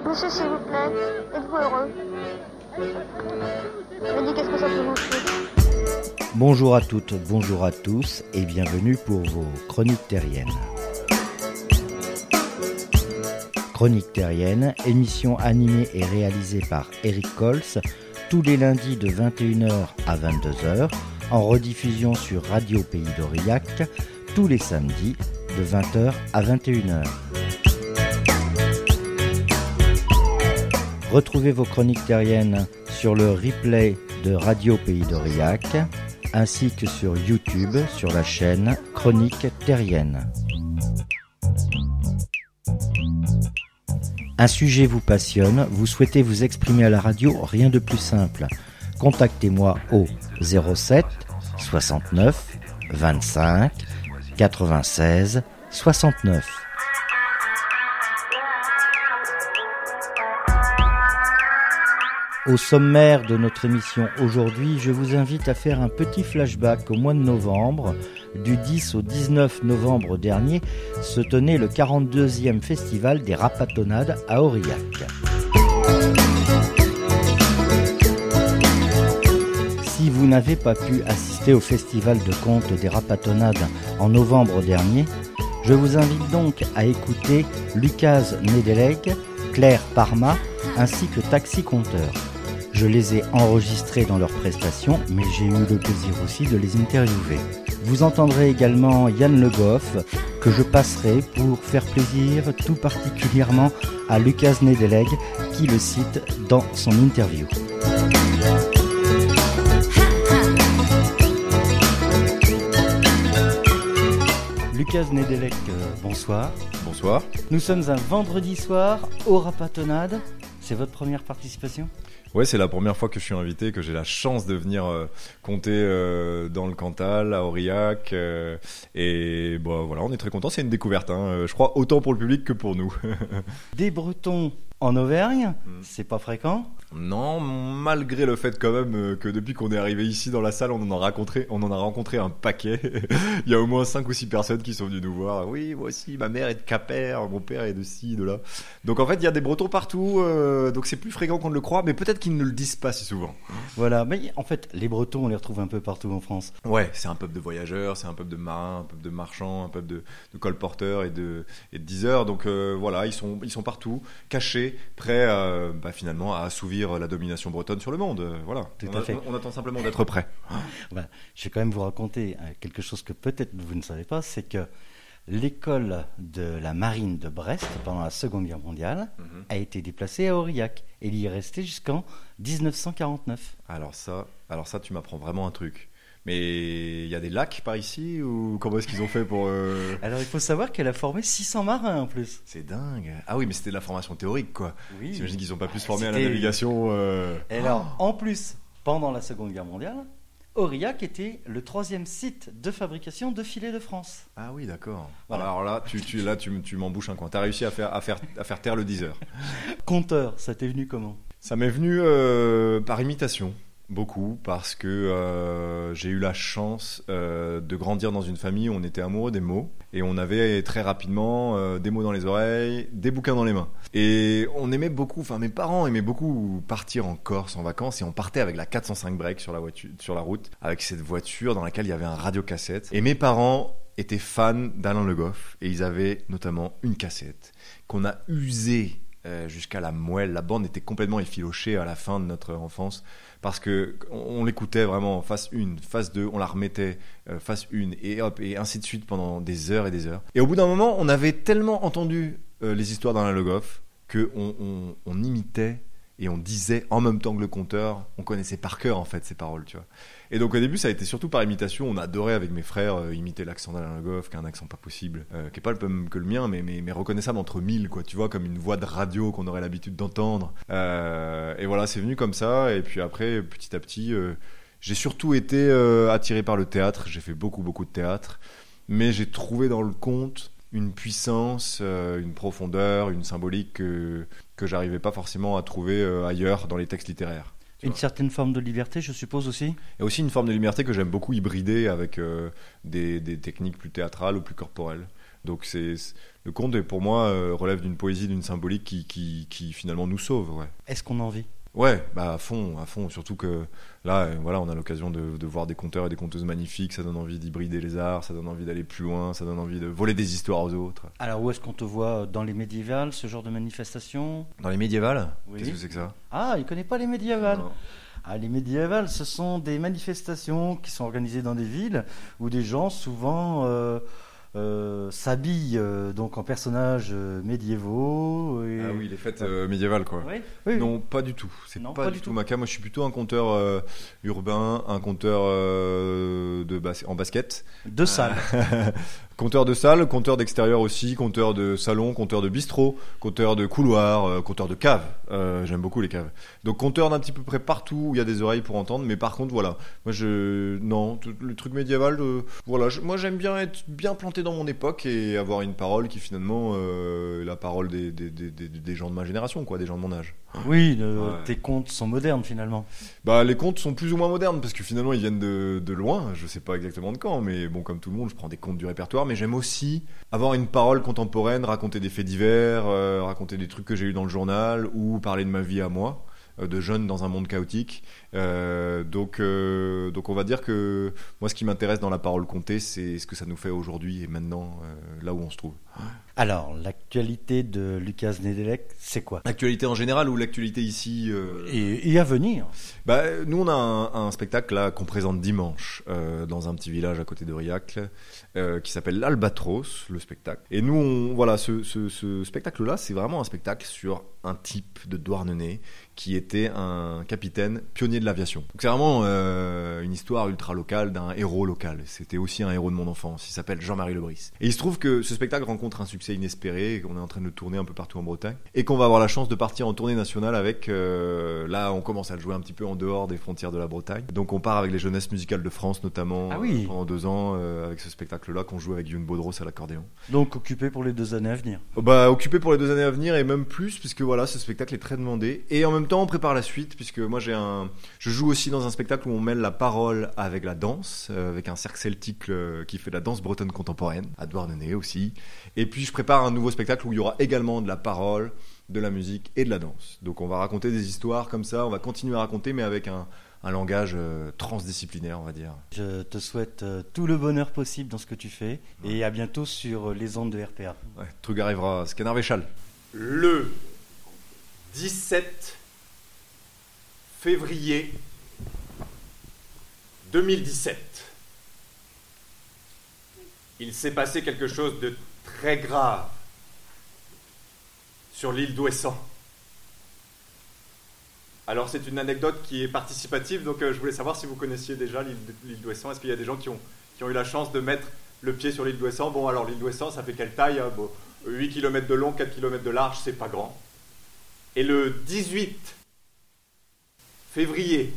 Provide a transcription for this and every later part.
toucher, s'il vous plaît. Êtes-vous heureux? Mais dis, qu'est-ce que ça peut vous faire? Bonjour à toutes, bonjour à tous et bienvenue pour vos Chroniques Terriennes. Chroniques Terriennes, émission animée et réalisée par Eric Cols, tous les lundis de 21h à 22h, en rediffusion sur Radio Pays d'Aurillac, tous les samedis de 20h à 21h. Retrouvez vos Chroniques Terriennes sur le replay de Radio Pays d'Aurillac, ainsi que sur YouTube, sur la chaîne Chroniques Terriennes. Un sujet vous passionne, vous souhaitez vous exprimer à la radio, rien de plus simple. Contactez-moi au 07 69 25 96 69. Au sommaire de notre émission aujourd'hui, je vous invite à faire un petit flashback au mois de novembre. Du 10 au 19 novembre dernier se tenait le 42e festival des Rapatonnades à Aurillac. Si vous n'avez pas pu assister au festival de contes des Rapatonnades en novembre dernier, je vous invite donc à écouter Lucas Nedelec, Claire Parma ainsi que Taxi Conteur. Je les ai enregistrés dans leurs prestations, mais j'ai eu le plaisir aussi de les interviewer. Vous entendrez également Yann Le Goff, que je passerai pour faire plaisir tout particulièrement à Lucas Nedelec, qui le cite dans son interview. Lucas Nedelec, bonsoir. Bonsoir. Nous sommes un vendredi soir aux Rapatonnades. C'est votre première participation ? Ouais, c'est la première fois que je suis invité, que j'ai la chance de venir compter dans le Cantal, à Aurillac. Et bon, voilà, on est très contents. C'est une découverte, je crois, autant pour le public que pour nous. Des Bretons en Auvergne, c'est pas fréquent ? Non, malgré le fait quand même que depuis qu'on est arrivé ici dans la salle, on en a rencontré un paquet. Il y a au moins 5 ou 6 personnes qui sont venues nous voir. Oui, moi aussi, ma mère est de Quimper, mon père est de ci, de là. Donc en fait, il y a des Bretons partout, donc c'est plus fréquent qu'on ne le croit, mais peut-être qu'ils ne le disent pas si souvent. Voilà, mais en fait, les Bretons, on les retrouve un peu partout en France. Ouais, c'est un peuple de voyageurs, c'est un peuple de marins, un peuple de marchands, un peuple de colporteurs et de diseurs. Donc voilà, ils sont partout, cachés, prêts finalement à assouvir la domination bretonne sur le monde. Voilà. Tout à fait. On attend simplement d'être prêts. Je vais quand même vous raconter quelque chose que peut-être vous ne savez pas, c'est que l'école de la marine de Brest, pendant la Seconde Guerre mondiale, a été déplacée à Aurillac. Et il y est resté jusqu'en 1949. Alors ça, tu m'apprends vraiment un truc. Mais il y a des lacs par ici ou comment est-ce qu'ils ont fait pour... Alors il faut savoir qu'elle a formé 600 marins en plus. C'est dingue. Ah oui, mais c'était de la formation théorique quoi. Oui. J'imagine qu'ils sont pas plus formés à la navigation. Et alors en plus, pendant la Seconde Guerre mondiale, Aurillac était le 3e site de fabrication de filets de France. Ah oui, d'accord. Voilà. Alors là, tu m'embouches un coin. T'as réussi à faire taire le diseur. Conteur, ça t'est venu comment ? Ça m'est venu par imitation. Beaucoup, parce que j'ai eu la chance de grandir dans une famille où on était amoureux des mots et on avait très rapidement des mots dans les oreilles, des bouquins dans les mains. Et on aimait beaucoup, mes parents aimaient beaucoup partir en Corse en vacances et on partait avec la 405 break sur la route, avec cette voiture dans laquelle il y avait un radiocassette. Et mes parents étaient fans d'Alain Le Goff et ils avaient notamment une cassette qu'on a usée jusqu'à la moelle. La bande était complètement effilochée à la fin de notre enfance parce que on l'écoutait vraiment face 1, face 2, on la remettait face 1 et hop et ainsi de suite pendant des heures et des heures. Et au bout d'un moment, on avait tellement entendu les histoires d'Alain Le Goff que on imitait et on disait en même temps que le conteur, on connaissait par cœur en fait ces paroles, tu vois. Et donc au début ça a été surtout par imitation, on adorait avec mes frères imiter l'accent d'Alain Le Goff, qui a un accent pas possible, qui est pas le même que le mien, mais reconnaissable entre mille, quoi, tu vois, comme une voix de radio qu'on aurait l'habitude d'entendre. Et voilà, c'est venu comme ça, et puis après, petit à petit, j'ai surtout été attiré par le théâtre, j'ai fait beaucoup de théâtre, mais j'ai trouvé dans le conte une puissance, une profondeur, une symbolique que j'arrivais pas forcément à trouver ailleurs dans les textes littéraires. Une certaine forme de liberté, je suppose aussi. Il y a aussi une forme de liberté que j'aime beaucoup hybrider avec des techniques plus théâtrales ou plus corporelles. Donc le conte, pour moi, relève d'une poésie, d'une symbolique qui finalement nous sauve. Ouais. Est-ce qu'on en vit ? Ouais, à fond. Surtout que là, voilà, on a l'occasion de voir des conteurs et des conteuses magnifiques. Ça donne envie d'hybrider les arts, ça donne envie d'aller plus loin, ça donne envie de voler des histoires aux autres. Alors, où est-ce qu'on te voit dans les médiévales, ce genre de manifestation ? Dans les médiévales ? Oui. Qu'est-ce que c'est que ça ? Ah, il ne connaît pas les médiévales. Non. Ah, les médiévales, ce sont des manifestations qui sont organisées dans des villes où des gens, souvent, s'habillent donc en personnages médiévaux. Et... Ah oui, les fêtes médiévales, quoi. Oui, oui. Non, pas du tout. C'est Non, pas du tout ma cam. Moi, je suis plutôt un conteur urbain, un conteur en basket. De salle. Conteur de salle, conteur d'extérieur aussi, conteur de salon, conteur de bistrot, conteur de couloir, conteur de cave. J'aime beaucoup les caves. Donc conteur d'un petit peu près partout où il y a des oreilles pour entendre. Mais par contre, voilà, moi le truc médiéval, voilà, moi j'aime bien être bien planté dans mon époque et avoir une parole qui finalement la parole des gens de ma génération, quoi, des gens de mon âge. Oui, tes contes sont modernes finalement. Bah, les contes sont plus ou moins modernes parce que finalement ils viennent de loin, je sais pas exactement de quand, mais bon, comme tout le monde, je prends des contes du répertoire, mais j'aime aussi avoir une parole contemporaine, raconter des faits divers, raconter des trucs que j'ai eu dans le journal ou parler de ma vie à moi, de jeune dans un monde chaotique. Donc on va dire que moi ce qui m'intéresse dans la parole contée, c'est ce que ça nous fait aujourd'hui et maintenant, là où on se trouve. Alors, l'actualité de Lucas Nedelec, c'est quoi ? L'actualité en général ou l'actualité ici Et à venir ? Bah, nous, on a un spectacle là qu'on présente dimanche dans un petit village à côté de Riacle qui s'appelle l'Albatros, le spectacle. Et nous, voilà, ce spectacle-là, c'est vraiment un spectacle sur un type de Douarnenez qui était un capitaine pionnier de l'aviation. Donc c'est vraiment une histoire ultra locale d'un héros local. C'était aussi un héros de mon enfance. Il s'appelle Jean-Marie Lebris. Et il se trouve que ce spectacle rencontre un succès inespéré, qu'on est en train de le tourner un peu partout en Bretagne, et qu'on va avoir la chance de partir en tournée nationale avec. Là, on commence à le jouer un petit peu en dehors des frontières de la Bretagne. Donc on part avec les jeunesses musicales de France, notamment pendant 2 ans, avec ce spectacle-là qu'on joue avec Youn Bodros à l'accordéon. Donc occupé pour les 2 années à venir. Bah, occupé pour les 2 années à venir et même plus, puisque voilà, ce spectacle est très demandé. Et en même temps, on prépare la suite, puisque moi je joue aussi dans un spectacle où on mêle la parole avec la danse, avec un cercle celtique qui fait de la danse bretonne contemporaine, à Douarnenez aussi. Et puis je prépare un nouveau spectacle où il y aura également de la parole, de la musique et de la danse. Donc on va raconter des histoires comme ça, on va continuer à raconter, mais avec un langage transdisciplinaire, on va dire. Je te souhaite tout le bonheur possible dans ce que tu fais, et à bientôt sur les ondes de RPA. Ouais, truc arrivera, Scanner Véchal. Le 17 février 2017. Il s'est passé quelque chose de très grave sur l'île d'Ouessant. Alors c'est une anecdote qui est participative, donc je voulais savoir si vous connaissiez déjà l'île d'Ouessant. Est-ce qu'il y a des gens qui ont eu la chance de mettre le pied sur l'île d'Ouessant ? Bon, alors l'île d'Ouessant, ça fait quelle taille ? 8 km de long, 4 km de large, c'est pas grand. Et le 18 février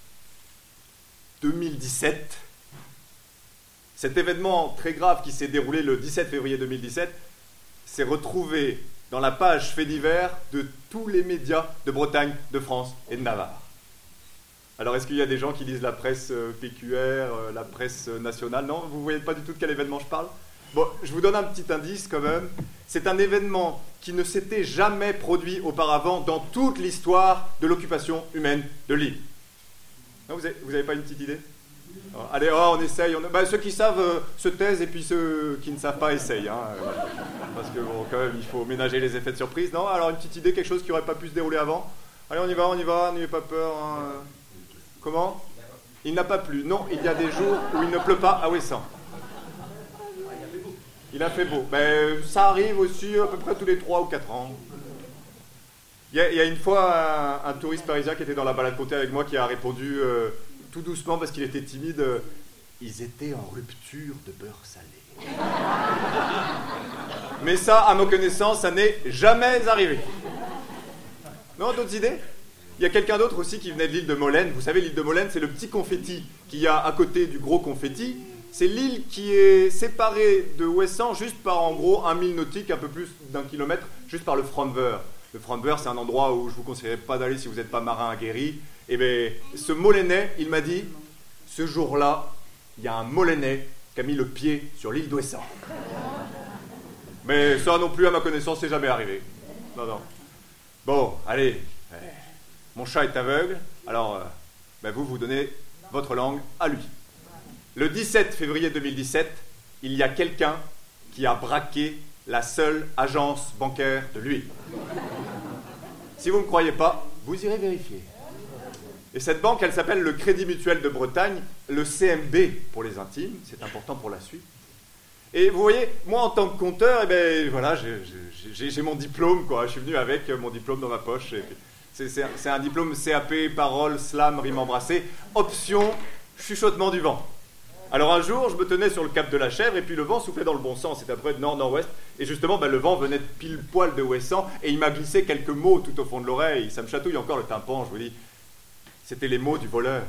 2017, cet événement très grave qui s'est déroulé le 17 février 2017 s'est retrouvé dans la page faits divers de tous les médias de Bretagne, de France et de Navarre. Alors est-ce qu'il y a des gens qui lisent la presse PQR, la presse nationale ? Non, vous ne voyez pas du tout de quel événement je parle ? Bon, je vous donne un petit indice quand même. C'est un événement qui ne s'était jamais produit auparavant dans toute l'histoire de l'occupation humaine de l'île. Non, vous avez pas une petite idée ? Allez, on essaye. Ceux qui savent se taisent et puis ceux qui ne savent pas essayent. Parce que bon, quand même, il faut ménager les effets de surprise. Non, alors une petite idée, quelque chose qui n'aurait pas pu se dérouler avant. Allez, on y va, n'ayez pas peur. Comment ? Il n'a pas plu. Non, il y a des jours où il ne pleut pas à Ouessant. Il a fait beau. Ça arrive aussi à peu près tous les 3 ou 4 ans. Il y a une fois un touriste parisien qui était dans la balade côté avec moi qui a répondu tout doucement parce qu'il était timide. Ils étaient en rupture de beurre salé. Mais ça, à ma connaissance, ça n'est jamais arrivé. Non, d'autres idées ? Il y a quelqu'un d'autre aussi qui venait de l'île de Molène. Vous savez, l'île de Molène, c'est le petit confetti qu'il y a à côté du gros confetti. C'est l'île qui est séparée de Ouessant juste par, en gros, 1 mille nautique, un peu plus d'1 kilomètre, juste par le Fromveur. Le Fromveur, c'est un endroit où je vous conseillerais pas d'aller si vous n'êtes pas marin aguerri. Et bien, ce Molénais, il m'a dit, ce jour-là, il y a un Molénais qui a mis le pied sur l'île d'Ouessant. Mais ça non plus, à ma connaissance, c'est jamais arrivé. Non. Bon, allez. Mon chat est aveugle, alors vous donnez votre langue à lui. Le 17 février 2017, il y a quelqu'un qui a braqué la seule agence bancaire de l'huile. Si vous ne me croyez pas, vous irez vérifier. Et cette banque, elle s'appelle le Crédit Mutuel de Bretagne, le CMB pour les intimes, c'est important pour la suite. Et vous voyez, moi en tant que compteur, j'ai mon diplôme, quoi. Je suis venu avec mon diplôme dans ma poche. Et c'est un diplôme CAP, parole, slam, rime embrassée, option, chuchotement du vent. Alors un jour, je me tenais sur le cap de la Chèvre et puis le vent soufflait dans le bon sens, c'était à peu près de nord-nord-ouest. Et justement, le vent venait de pile poil de Ouessant et il m'a glissé quelques mots tout au fond de l'oreille. Ça me chatouille encore le tympan, je vous dis. C'était les mots du voleur.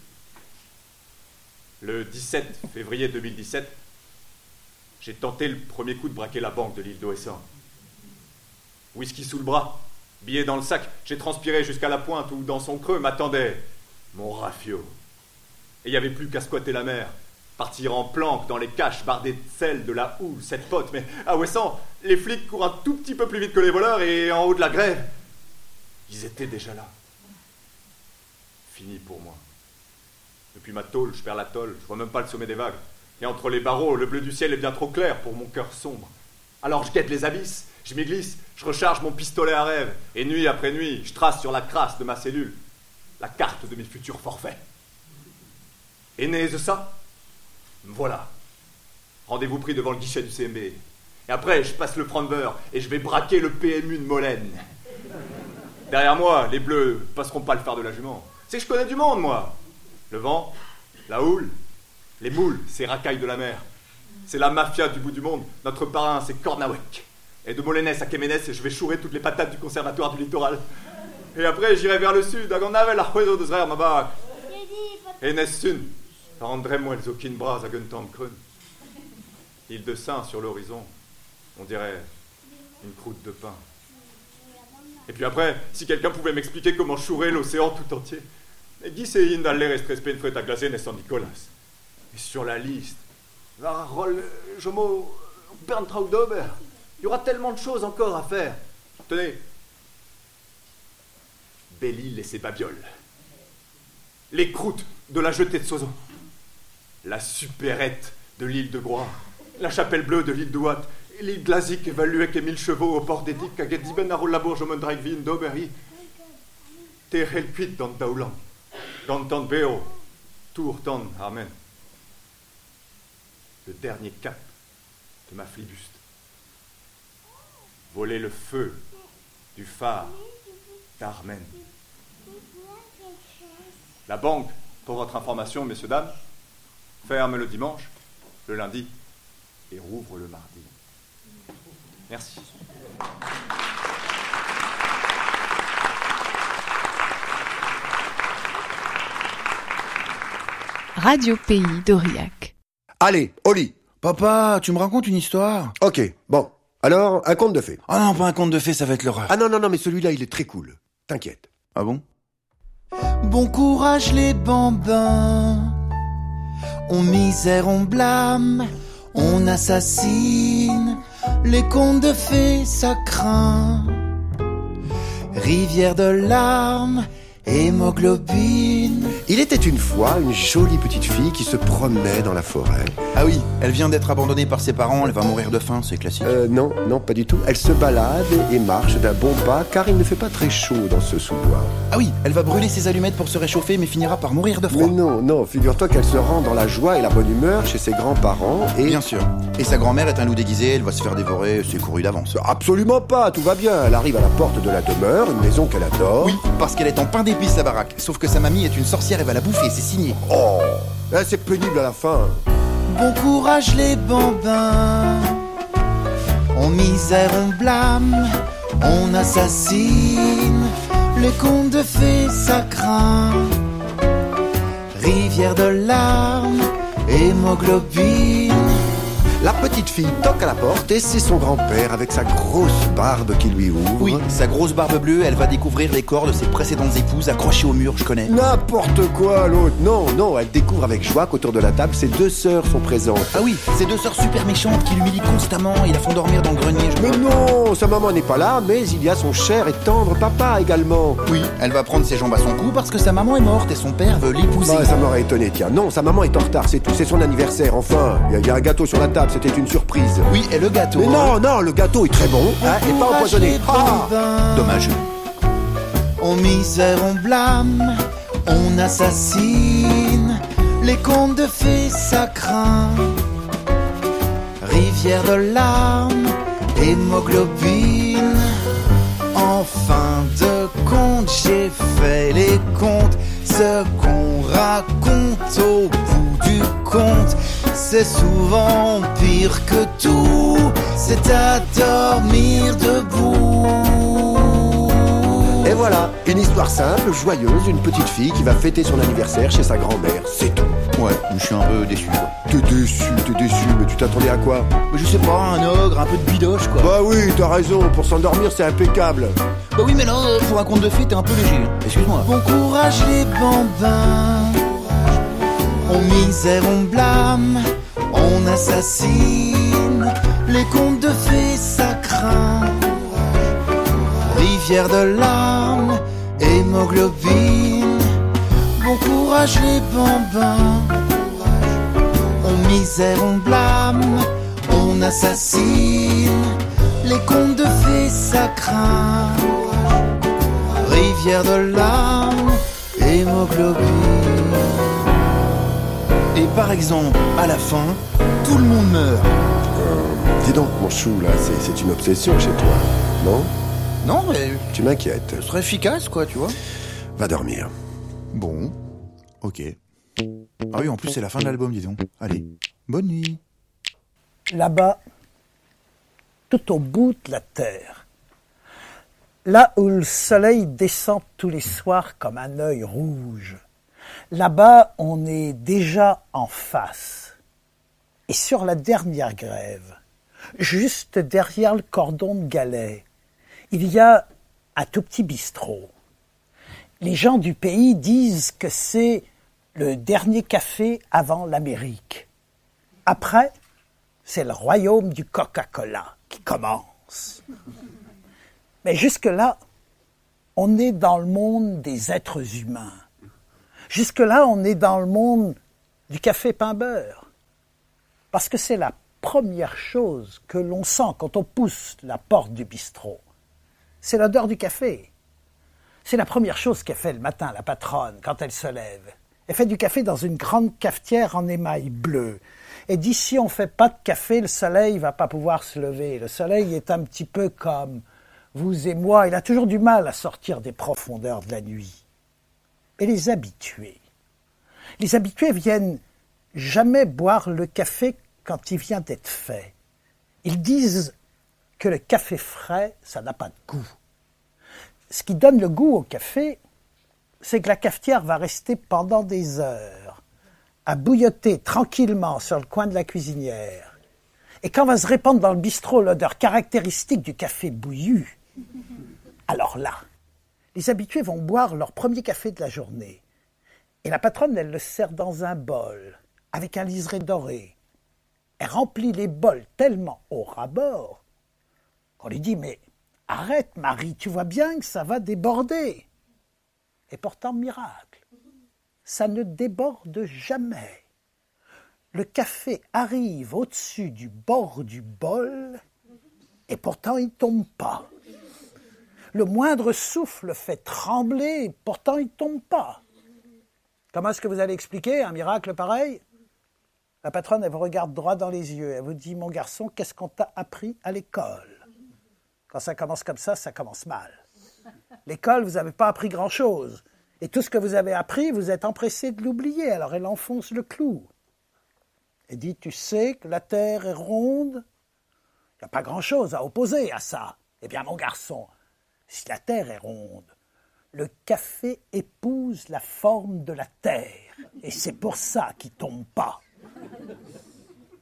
Le 17 février 2017, j'ai tenté le premier coup de braquer la banque de l'île d'Ouessant. Whisky sous le bras, billet dans le sac, j'ai transpiré jusqu'à la pointe où, dans son creux, m'attendait mon rafio. Et il n'y avait plus qu'à squatter la mer, partir en planque dans les caches, bardées de sel, de la houle, cette pote. Mais à Ouessant, les flics courent un tout petit peu plus vite que les voleurs et en haut de la grève, ils étaient déjà là. Fini pour moi. Depuis ma tôle, je perds la tôle, je vois même pas le sommet des vagues. Et entre les barreaux, le bleu du ciel est bien trop clair pour mon cœur sombre. Alors je guette les abysses, je m'y glisse, je recharge mon pistolet à rêve. Et nuit après nuit, je trace sur la crasse de ma cellule la carte de mes futurs forfaits. Et né de ça, voilà. Rendez-vous pris devant le guichet du CMB. Et après, je passe le franc de beurre et je vais braquer le PMU de Molène. Derrière moi, les bleus passeront pas le phare de la jument. C'est que je connais du monde, moi. Le vent, la houle, les moules, ces racailles de la mer. C'est la mafia du bout du monde. Notre parrain, c'est Cornawek. Et de Molénès à Keménès, je vais chourer toutes les patates du conservatoire du littoral. Et après, j'irai vers le sud, à Gonnavel, la Ruedo de Zrer, ma bague. Et Nessun, rendrez-moi les aucune bras à Guntan-Krun. Île de Saint sur l'horizon, on dirait une croûte de pain. Et puis après, si quelqu'un pouvait m'expliquer comment chourer l'océan tout entier. Et Guy Céline d'aller restreper une frette à glacer n'est sans Nicolas. Et sur la liste, Varol, Jomo, Berntraudober, il y aura tellement de choses encore à faire. Tenez, Belle-Île et ses babioles. Les croûtes de la jetée de Sauzon. La supérette de l'île de Groix. La chapelle bleue de l'île d'Ouat. L'île Glazik évaluée avec 1000 chevaux au port d'Édic, à Getziben, à Rollabourg, Omondreikvin, d'Auberi. Terhelquit dans Daulan. Gantan Beo. Tourtan, Amen. Le dernier cap de ma flibuste. Voler le feu du phare d'Armen. La banque, pour votre information, messieurs, dames, ferme le dimanche, le lundi, et rouvre le mardi. Merci. Radio Pays d'Aurillac. Allez, au lit. Papa, tu me racontes une histoire? Ok, bon. Alors, un conte de fées. Ah non, pas un conte de fées, ça va être l'horreur. Ah non, mais celui-là, il est très cool. T'inquiète. Ah bon? Bon courage les bambins, on misère, on blâme, on assassine, les contes de fées ça craint. Rivière de larmes, hémoglobine. Il était une fois une jolie petite fille qui se promenait dans la forêt. Ah oui, elle vient d'être abandonnée par ses parents, elle va mourir de faim, c'est classique. Non, pas du tout. Elle se balade et marche d'un bon pas car il ne fait pas très chaud dans ce sous-bois. Ah oui, elle va brûler ses allumettes pour se réchauffer mais finira par mourir de froid. Mais non, figure-toi qu'elle se rend dans la joie et la bonne humeur chez ses grands-parents et... Bien sûr. Et sa grand-mère est un loup déguisé, elle va se faire dévorer, c'est couru d'avance. Absolument pas, tout va bien. Elle arrive à la porte de la demeure, une maison qu'elle adore. Oui, parce qu'elle est en pain d'épices la baraque. Sauf que sa mamie est une sorcière et va la bouffer, c'est signé. Oh, c'est pénible à la fin. Bon courage les bambins, on misère, on blâme, on assassine, les contes de fées ça craint. Rivière de larmes, hémoglobine. La petite fille toque à la porte et c'est son grand-père avec sa grosse barbe qui lui ouvre. Oui, sa grosse barbe bleue, elle va découvrir les corps de ses précédentes épouses accrochées au mur, je connais. N'importe quoi, l'autre. Non, elle découvre avec joie qu'autour de la table, ses 2 sœurs sont présentes. Ah oui, ces 2 sœurs super méchantes qui l'humilient constamment et la font dormir dans le grenier. Mais non, sa maman n'est pas là, mais il y a son cher et tendre papa également. Oui, elle va prendre ses jambes à son cou parce que sa maman est morte et son père veut l'épouser. Bah, ça m'aurait étonné, tiens. Non, sa maman est en retard, c'est tout, c'est son anniversaire, enfin. Il y a un gâteau sur la table, c'était une surprise. Oui, et le gâteau. Mais non, le gâteau est très bon, hein, et pas empoisonné. Dommage. On misère, on blâme, on assassine, les contes de fées ça craint. Rivière de larmes, hémoglobine. En fin de compte, j'ai fait les comptes. Ce qu'on raconte au bout du compte, c'est souvent pire que tout. C'est à dormir debout. Et voilà, une histoire simple, joyeuse, une petite fille qui va fêter son anniversaire chez sa grand-mère, c'est tout. Ouais, je suis un peu déçu, quoi. T'es déçu, mais tu t'attendais à quoi? Je sais pas, un ogre, un peu de bidoche, quoi. Bah oui, t'as raison, pour s'endormir c'est impeccable. Bah oui, mais là, pour un conte de fées, t'es un peu léger. Excuse-moi. Bon courage les bambins. On misère, on blâme, on assassine, les contes de fées ça craint. Rivière de larmes, hémoglobine. Bon courage les bambins. On misère, on blâme, on assassine, les contes de fées ça craint. Rivière de larmes, hémoglobine. Et par exemple, à la fin, tout le monde meurt. Dis donc, mon chou, là, c'est une obsession chez toi, non? Non, mais Tu m'inquiètes. ce serait efficace, quoi, tu vois. Va dormir. Bon, ok. Ah oui, en plus, c'est la fin de l'album, dis donc. Allez, bonne nuit. Là-bas, tout au bout de la terre, là où le soleil descend tous les soirs comme un œil rouge, là-bas, on est déjà en face. Et sur la dernière grève, juste derrière le cordon de galets, il y a un tout petit bistrot. Les gens du pays disent que c'est le dernier café avant l'Amérique. Après, c'est le royaume du Coca-Cola qui commence. Mais jusque-là, on est dans le monde des êtres humains. Jusque-là, on est dans le monde du café pain-beurre. Parce que c'est la première chose que l'on sent quand on pousse la porte du bistrot. C'est l'odeur du café. C'est la première chose qu'elle fait le matin, la patronne, quand elle se lève. Elle fait du café dans une grande cafetière en émail bleu. Et dit, si on ne fait pas de café, le soleil ne va pas pouvoir se lever. Le soleil est un petit peu comme vous et moi. Il a toujours du mal à sortir des profondeurs de la nuit. Et les habitués viennent jamais boire le café quand il vient d'être fait. Ils disent que le café frais, ça n'a pas de goût. Ce qui donne le goût au café, c'est que la cafetière va rester pendant des heures à bouilloter tranquillement sur le coin de la cuisinière. Et quand va se répandre dans le bistrot l'odeur caractéristique du café bouillu, alors là, les habitués vont boire leur premier café de la journée. Et la patronne, elle le sert dans un bol, avec un liseré doré. Elle remplit les bols tellement au ras-bord qu'on lui dit « Mais arrête, Marie, tu vois bien que ça va déborder. » Et pourtant, miracle, ça ne déborde jamais. Le café arrive au-dessus du bord du bol et pourtant il ne tombe pas. Le moindre souffle fait trembler et pourtant il ne tombe pas. Comment est-ce que vous allez expliquer un miracle pareil? La patronne, elle vous regarde droit dans les yeux. Elle vous dit « Mon garçon, qu'est-ce qu'on t'a appris à l'école ?» Quand ça commence comme ça commence mal. L'école, vous n'avez pas appris grand-chose. Et tout ce que vous avez appris, vous êtes empressé de l'oublier. Alors elle enfonce le clou. Elle dit, tu sais que la Terre est ronde? Il n'y a pas grand-chose à opposer à ça. Eh bien, mon garçon, si la Terre est ronde, le café épouse la forme de la Terre. Et c'est pour ça qu'il ne tombe pas.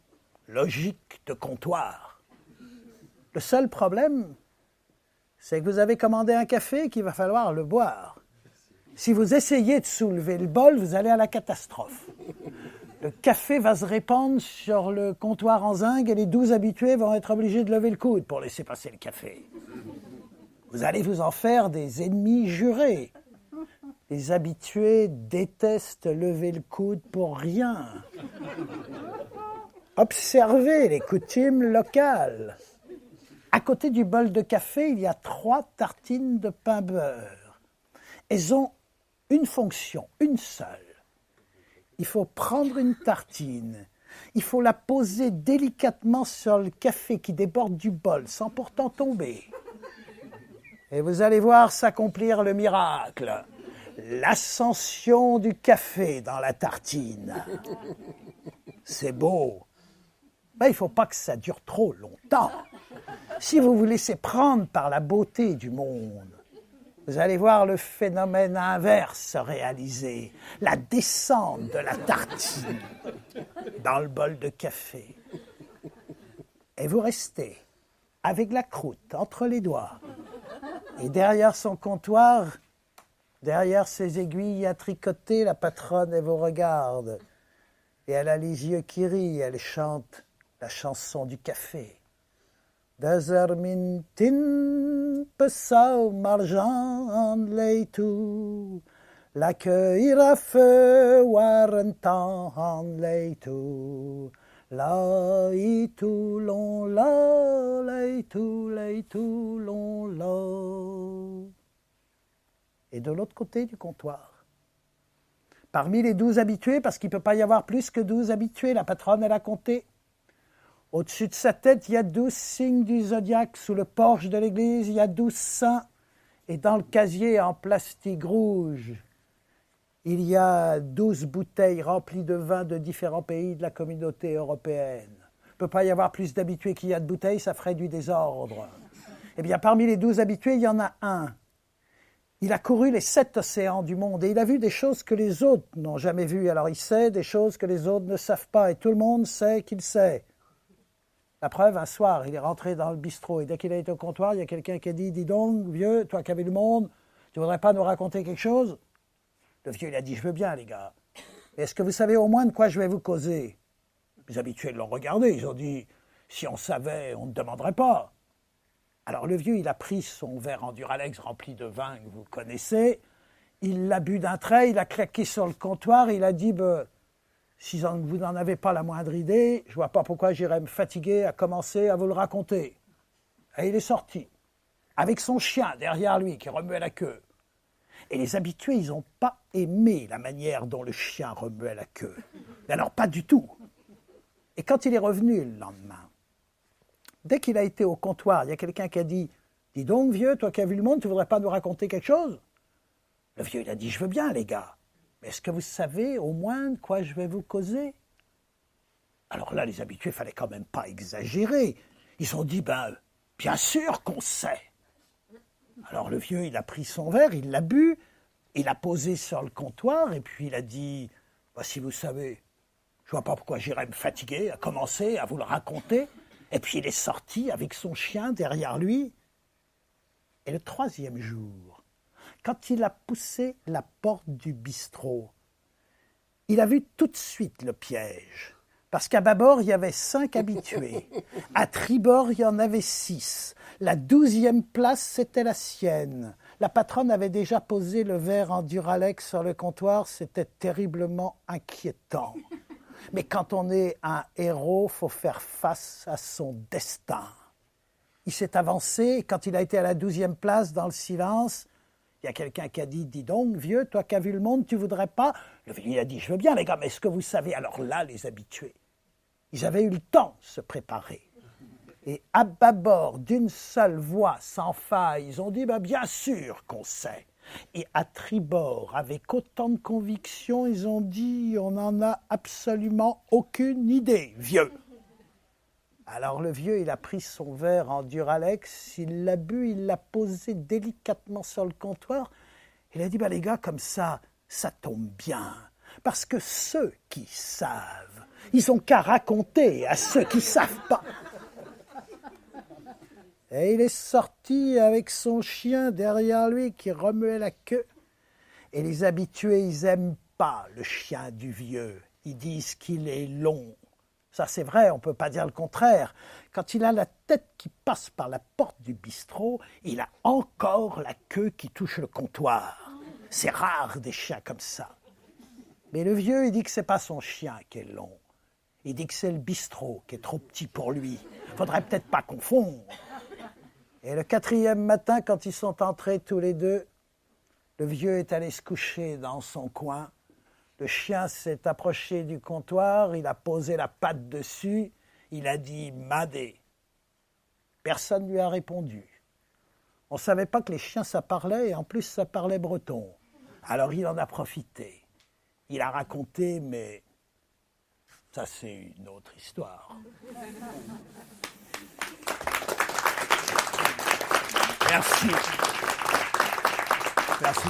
Logique de comptoir. Le seul problème, c'est que vous avez commandé un café et qu'il va falloir le boire. Si vous essayez de soulever le bol, vous allez à la catastrophe. Le café va se répandre sur le comptoir en zinc et les 12 habitués vont être obligés de lever le coude pour laisser passer le café. Vous allez vous en faire des ennemis jurés. Les habitués détestent lever le coude pour rien. Observez les coutumes locales. À côté du bol de café, il y a 3 tartines de pain beurre. Elles ont une fonction, une seule. Il faut prendre une tartine, il faut la poser délicatement sur le café qui déborde du bol, sans pourtant tomber. Et vous allez voir s'accomplir le miracle, l'ascension du café dans la tartine. C'est beau, mais il ne faut pas que ça dure trop longtemps. Si vous vous laissez prendre par la beauté du monde, vous allez voir le phénomène inverse se réaliser, la descente de la tartine dans le bol de café. Et vous restez avec la croûte entre les doigts. Et derrière son comptoir, derrière ses aiguilles à tricoter, la patronne, elle vous regarde. Et elle a les yeux qui rient, elle chante la chanson du café. Desermintin pesau marjan leitu, l'accueil a feu warentan leitu, la itu lon la leitu lon la. Et de l'autre côté du comptoir, parmi les 12 habitués, parce qu'il ne peut pas y avoir plus que 12 habitués, la patronne elle a compté. Au-dessus de sa tête, il y a 12 signes du zodiaque. Sous le porche de l'église, il y a 12 saints. Et dans le casier en plastique rouge, il y a 12 bouteilles remplies de vin de différents pays de la communauté européenne. Il ne peut pas y avoir plus d'habitués qu'il y a de bouteilles, ça ferait du désordre. Eh bien, parmi les 12 habitués, il y en a un. Il a couru les 7 océans du monde et il a vu des choses que les autres n'ont jamais vues. Alors il sait des choses que les autres ne savent pas et tout le monde sait qu'il sait. La preuve, un soir, il est rentré dans le bistrot et dès qu'il a été au comptoir, il y a quelqu'un qui a dit « Dis donc, vieux, toi qui avais le monde, tu voudrais pas nous raconter quelque chose ?» Le vieux, il a dit « Je veux bien, les gars. Mais est-ce que vous savez au moins de quoi je vais vous causer ?» Les habitués l'ont regardé, ils ont dit « Si on savait, on ne demanderait pas. » Alors le vieux, il a pris son verre en Duralex rempli de vin que vous connaissez, il l'a bu d'un trait, il a claqué sur le comptoir, il a dit si vous n'en avez pas la moindre idée, je ne vois pas pourquoi j'irais me fatiguer à commencer à vous le raconter. Et il est sorti, avec son chien derrière lui qui remuait la queue. Et les habitués, ils n'ont pas aimé la manière dont le chien remuait la queue. Mais alors pas du tout. Et quand il est revenu le lendemain, dès qu'il a été au comptoir, il y a quelqu'un qui a dit « Dis donc, vieux, toi qui as vu le monde, tu ne voudrais pas nous raconter quelque chose ?» Le vieux, il a dit « Je veux bien, les gars. Mais est-ce que vous savez au moins de quoi je vais vous causer ?» Alors là, les habitués, il ne fallait quand même pas exagérer. Ils ont dit « Bien sûr qu'on sait. » Alors le vieux, il a pris son verre, il l'a bu, il l'a posé sur le comptoir, et puis il a dit « Si vous savez, je ne vois pas pourquoi j'irais me fatiguer à commencer à vous le raconter. » Et puis il est sorti avec son chien derrière lui. Et le 3e jour, quand il a poussé la porte du bistrot, il a vu tout de suite le piège. Parce qu'à bâbord, il y avait 5 habitués. À tribord, il y en avait 6. La 12e place, c'était la sienne. La patronne avait déjà posé le verre en Duralex sur le comptoir. C'était terriblement inquiétant. Mais quand on est un héros, il faut faire face à son destin. Il s'est avancé, et quand il a été à la 12e place, dans le silence, il y a quelqu'un qui a dit « Dis donc, vieux, toi qui as vu le monde, tu voudrais pas ?» Le vieux a dit « Je veux bien, les gars, mais est-ce que vous savez ?» Alors là, les habitués, ils avaient eu le temps de se préparer. Et à bâbord, d'une seule voix, sans faille, ils ont dit « Bien sûr qu'on sait !» Et à tribord, avec autant de conviction, ils ont dit « On n'en a absolument aucune idée, vieux !» Alors le vieux, il a pris son verre en Duralex, il l'a bu, il l'a posé délicatement sur le comptoir. Il a dit « Les gars, comme ça tombe bien. Parce que ceux qui savent, Ils ont qu'à raconter à ceux qui savent pas. Et il est sorti avec son chien derrière lui qui remuait la queue. Et les habitués, ils aiment pas le chien du vieux. Ils disent qu'il est long. Ça, c'est vrai, on peut pas dire le contraire. Quand il a la tête qui passe par la porte du bistrot, il a encore la queue qui touche le comptoir. C'est rare des chiens comme ça. Mais le vieux, il dit que c'est pas son chien qui est long. Il dit que c'est le bistrot qui est trop petit pour lui. Faudrait peut-être pas confondre. Et le 4e matin, quand ils sont entrés tous les deux, le vieux est allé se coucher dans son coin. Le chien s'est approché du comptoir, il a posé la patte dessus, il a dit « Madé ». Personne ne lui a répondu. On ne savait pas que les chiens ça parlait, et en plus ça parlait breton. Alors il en a profité. Il a raconté, mais ça c'est une autre histoire. Merci. Merci.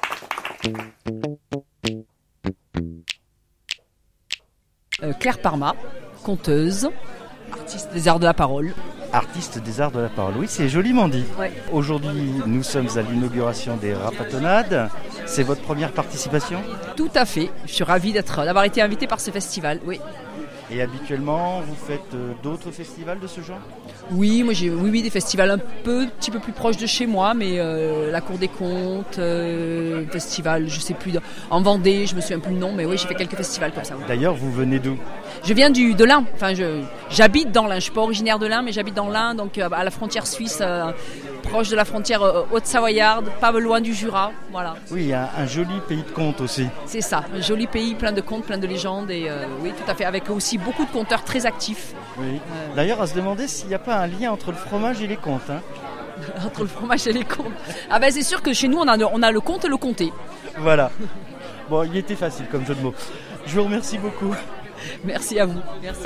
Claire Parma, conteuse, artiste des arts de la parole. Artiste des arts de la parole, oui, c'est joliment dit. Ouais. Aujourd'hui, nous sommes à l'inauguration des Rapatonnades. C'est votre première participation ? Tout à fait, je suis ravie d'avoir été invitée par ce festival, oui. Et habituellement, vous faites d'autres festivals de ce genre ? Oui, moi j'ai des festivals un petit peu plus proches de chez moi, mais la Cour des comptes, festival, je sais plus, en Vendée, je me souviens plus le nom, mais oui, j'ai fait quelques festivals comme ça. Oui. D'ailleurs, vous venez d'où ? Je viens de l'Ain, enfin j'habite dans l'Ain, je suis pas originaire de l'Ain, mais j'habite dans l'Ain, donc à la frontière suisse, proche de la frontière haute-savoyarde, pas loin du Jura, voilà. Oui, un joli pays de contes aussi. C'est ça, un joli pays, plein de contes, plein de légendes, et oui, tout à fait, avec aussi beaucoup de conteurs très actifs. Oui. D'ailleurs, à se demander s'il n'y a pas un lien entre le fromage et les contes. Hein. Entre le fromage et les contes. Ah ben c'est sûr que chez nous, on a le conte et le comté. Voilà. Bon, il était facile comme jeu de mots. Je vous remercie beaucoup. Merci à vous. Merci.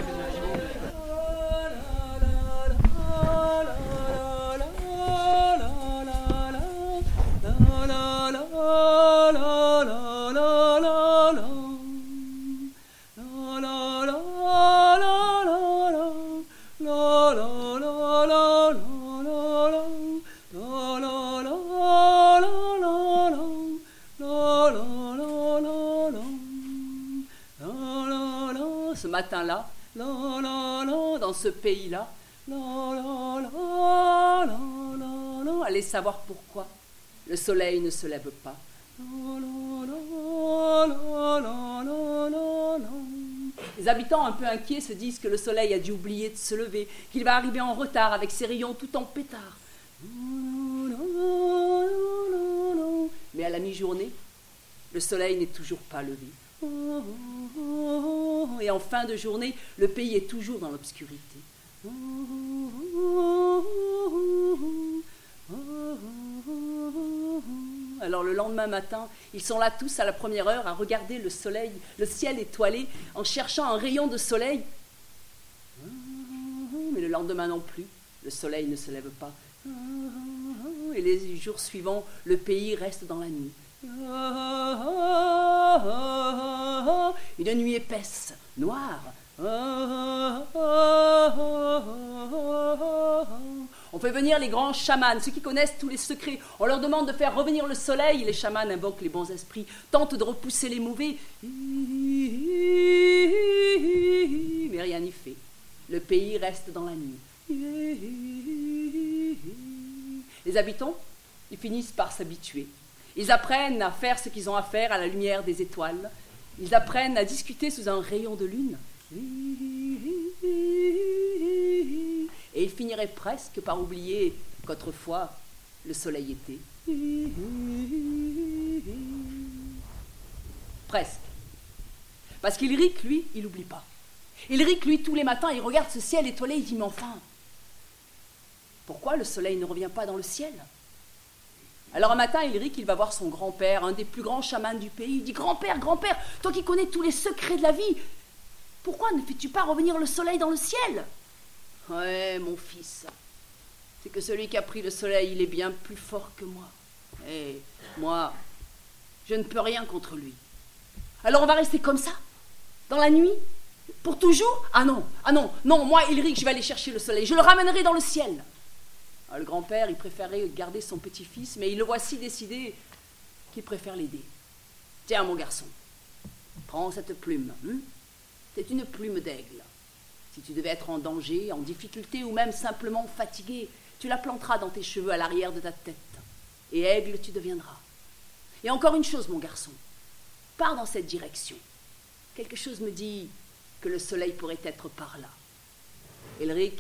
Ce matin-là, dans ce pays-là, allez savoir pourquoi le soleil ne se lève pas. Les habitants un peu inquiets se disent que le soleil a dû oublier de se lever, qu'il va arriver en retard avec ses rayons tout en pétard. Mais à la mi-journée, le soleil n'est toujours pas levé. Et en fin de journée, le pays est toujours dans l'obscurité. Alors le lendemain matin, ils sont là tous à la première heure à regarder le soleil, le ciel étoilé, en cherchant un rayon de soleil. Mais le lendemain non plus, le soleil ne se lève pas. Et les jours suivants, le pays reste dans la nuit. Une nuit épaisse, noire. On fait venir les grands chamans, ceux qui connaissent tous les secrets. On leur demande de faire revenir le soleil. Les chamans invoquent les bons esprits, tentent de repousser les mauvais. Mais rien n'y fait. Le pays reste dans la nuit. Les habitants, ils finissent par s'habituer. Ils apprennent à faire ce qu'ils ont à faire à la lumière des étoiles. Ils apprennent à discuter sous un rayon de lune. Et ils finiraient presque par oublier qu'autrefois, le soleil était. Presque. Parce qu'Ilric, lui, il n'oublie pas. Ilric, lui, tous les matins, il regarde ce ciel étoilé, il dit « Mais enfin, pourquoi le soleil ne revient pas dans le ciel ?» Alors un matin, Ilric, il va voir son grand-père, un des plus grands chamans du pays. Il dit « Grand-père, grand-père, toi qui connais tous les secrets de la vie, pourquoi ne fais-tu pas revenir le soleil dans le ciel ?» « Ouais, mon fils, c'est que celui qui a pris le soleil, il est bien plus fort que moi. Et moi, je ne peux rien contre lui. Alors on va rester comme ça, dans la nuit, Pour toujours? Ah non, non, moi, Ulrich, je vais aller chercher le soleil. Je le ramènerai dans le ciel. Ah, le grand-père, il préférait garder son petit-fils, mais il le voit si décidé qu'il préfère l'aider. Tiens, mon garçon, prends cette plume. C'est une plume d'aigle. Si tu devais être en danger, en difficulté ou même simplement fatigué, tu la planteras dans tes cheveux à l'arrière de ta tête. Et aigle tu deviendras. Et encore une chose, mon garçon, pars dans cette direction. Quelque chose me dit que le soleil pourrait être par là. Ulrich,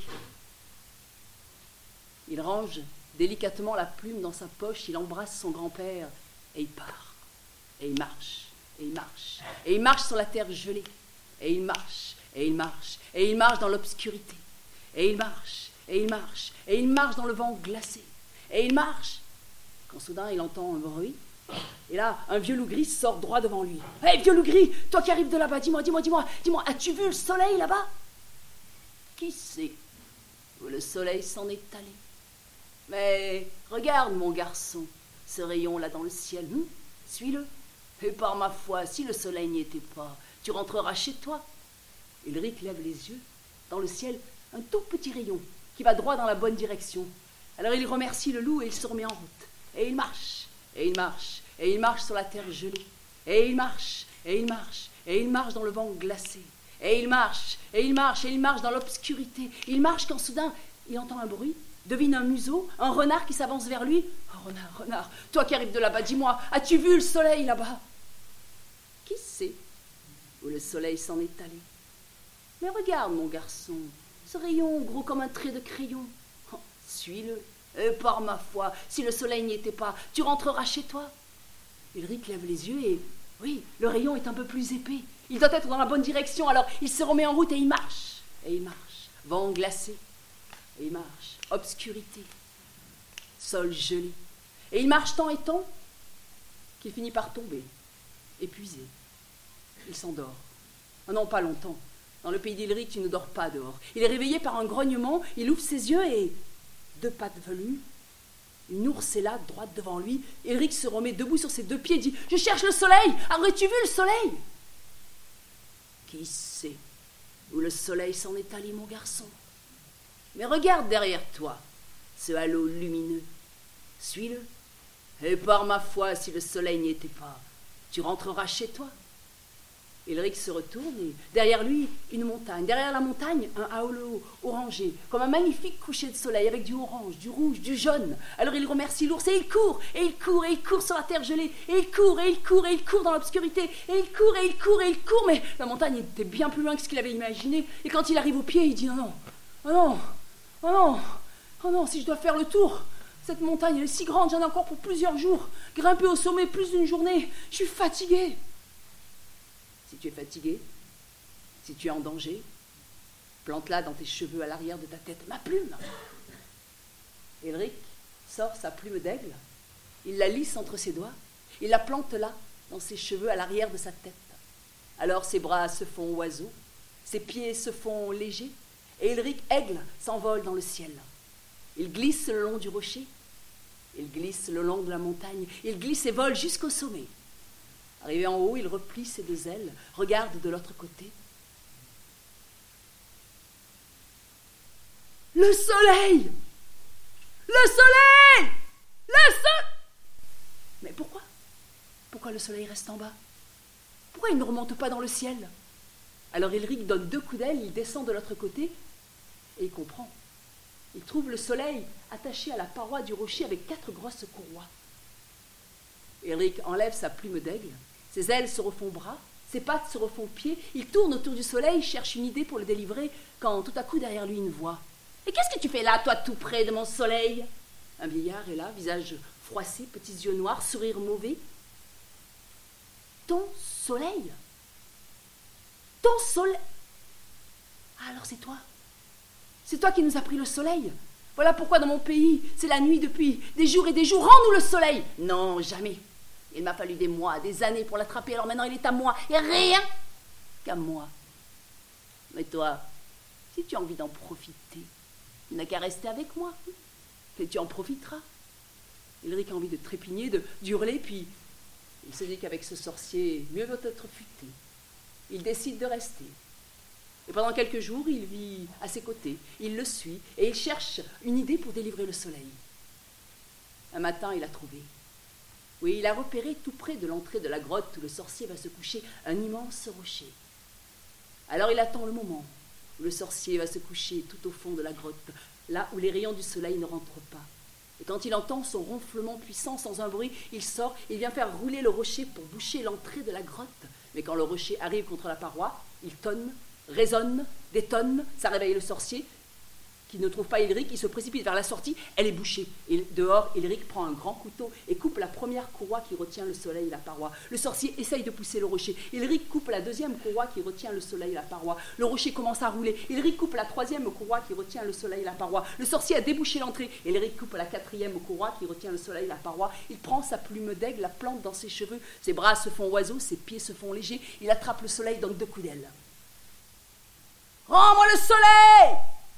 il range délicatement la plume dans sa poche, il embrasse son grand-père et il part. Et il marche, et il marche, et il marche sur la terre gelée. Et il marche, et il marche, et il marche dans l'obscurité. Et il marche, et il marche, et il marche dans le vent glacé. Et il marche, quand soudain il entend un bruit. Et là, un vieux loup gris sort droit devant lui. « Hé, vieux loup gris, toi qui arrives de là-bas, dis-moi, as-tu vu le soleil là-bas ?» Qui sait où le soleil s'en est allé? Mais regarde, mon garçon, ce rayon là dans le ciel, suis-le. Et par ma foi, si le soleil n'y était pas, tu rentreras chez toi. Ulrich lève les yeux. Dans le ciel, un tout petit rayon qui va droit dans la bonne direction. Alors il remercie le loup et il se remet en route. Et il marche, et il marche, et il marche sur la terre gelée. Et il marche, et il marche, et il marche dans le vent glacé. Et il marche, et il marche, et il marche dans l'obscurité. Il marche quand soudain, il entend un bruit, devine un museau, un renard qui s'avance vers lui. Oh, renard, renard, toi qui arrives de là-bas, dis-moi, as-tu vu le soleil là-bas? Qui sait où le soleil s'en est allé? Mais regarde, mon garçon, ce rayon gros comme un trait de crayon. Oh, suis-le. Et par ma foi, si le soleil n'y était pas, tu rentreras chez toi. Ulrich lève les yeux et, oui, le rayon est un peu plus épais. Il doit être dans la bonne direction, alors il se remet en route et il marche. Et il marche, vent glacé. Et il marche, obscurité, sol gelé. Et il marche tant et tant qu'il finit par tomber, épuisé. Il s'endort. Ah non, pas longtemps. Dans le pays d'Ulrich, tu ne dors pas dehors. Il est réveillé par un grognement, il ouvre ses yeux et, deux pattes velues, une ours est là, droite devant lui. Ulrich se remet debout sur ses deux pieds et dit « Je cherche le soleil! Aurais-tu vu le soleil ?» Qui sait où le soleil s'en est allé, mon garçon? Mais regarde derrière toi, ce halo lumineux. Suis-le. Et par ma foi, si le soleil n'y était pas, tu rentreras chez toi. Ulrich se retourne et derrière lui, une montagne. Derrière la montagne, un halo orangé, comme un magnifique coucher de soleil avec du orange, du rouge, du jaune. Alors il remercie l'ours et il court, et il court, et il court sur la terre gelée, et il court, et il court, et il court dans l'obscurité, et il court, et il court, et il court, mais la montagne était bien plus loin que ce qu'il avait imaginé. Et quand il arrive au pied, il dit non, si je dois faire le tour, cette montagne elle est si grande, j'en ai encore pour plusieurs jours. Grimper au sommet plus d'une journée, je suis fatigué. Si tu es fatigué, si tu es en danger, plante-la dans tes cheveux à l'arrière de ta tête, ma plume. Ulrich sort sa plume d'aigle, il la lisse entre ses doigts, il la plante là, dans ses cheveux à l'arrière de sa tête. Alors ses bras se font oiseaux, ses pieds se font légers, et Ulrich aigle s'envole dans le ciel. Il glisse le long du rocher, il glisse le long de la montagne, il glisse et vole jusqu'au sommet. Arrivé en haut, il replie ses deux ailes, regarde de l'autre côté. Le soleil! Le soleil! Le soleil! Mais pourquoi? Pourquoi le soleil reste en bas? Pourquoi il ne remonte pas dans le ciel? Alors Ulrich donne deux coups d'aile, il descend de l'autre côté et il comprend. Il trouve le soleil attaché à la paroi du rocher avec 4 grosses courroies. Ulrich enlève sa plume d'aigle, ses ailes se refont bras, ses pattes se refont pieds, il tourne autour du soleil, cherche une idée pour le délivrer, quand tout à coup derrière lui une voix. « Et qu'est-ce que tu fais là, toi, tout près de mon soleil ?» Un vieillard est là, visage froissé, petits yeux noirs, sourire mauvais. « Ton soleil ? Ton soleil ?» Ah, alors c'est toi. C'est toi qui nous as pris le soleil. Voilà pourquoi dans mon pays, c'est la nuit depuis des jours et des jours. Rends-nous le soleil. Non, jamais. Il m'a fallu des mois, des années pour l'attraper, alors maintenant il est à moi, et rien qu'à moi. Mais toi, si tu as envie d'en profiter, tu n'as qu'à rester avec moi, et tu en profiteras. Ulrich a envie de trépigner, d'hurler, puis il se dit qu'avec ce sorcier, mieux vaut être futé. Il décide de rester. Et pendant quelques jours, il vit à ses côtés, il le suit, et il cherche une idée pour délivrer le soleil. Un matin, il a trouvé. Oui, il a repéré tout près de l'entrée de la grotte où le sorcier va se coucher un immense rocher. Alors il attend le moment où le sorcier va se coucher tout au fond de la grotte, là où les rayons du soleil ne rentrent pas. Et quand il entend son ronflement puissant sans un bruit, il sort, il vient faire rouler le rocher pour boucher l'entrée de la grotte. Mais quand le rocher arrive contre la paroi, il tonne, résonne, détonne, ça réveille le sorcier, qui ne trouve pas Elric, il se précipite vers la sortie, elle est bouchée. Et dehors, Elric prend un grand couteau et coupe la première courroie qui retient le soleil et la paroi. Le sorcier essaye de pousser le rocher. Elric coupe la deuxième courroie qui retient le soleil et la paroi. Le rocher commence à rouler. Elric coupe la troisième courroie qui retient le soleil et la paroi. Le sorcier a débouché l'entrée. Elric coupe la quatrième courroie qui retient le soleil et la paroi. Il prend sa plume d'aigle, la plante dans ses cheveux. Ses bras se font oiseaux, ses pieds se font légers. Il attrape le soleil dans 2 coups d'aile. Rends-moi le soleil!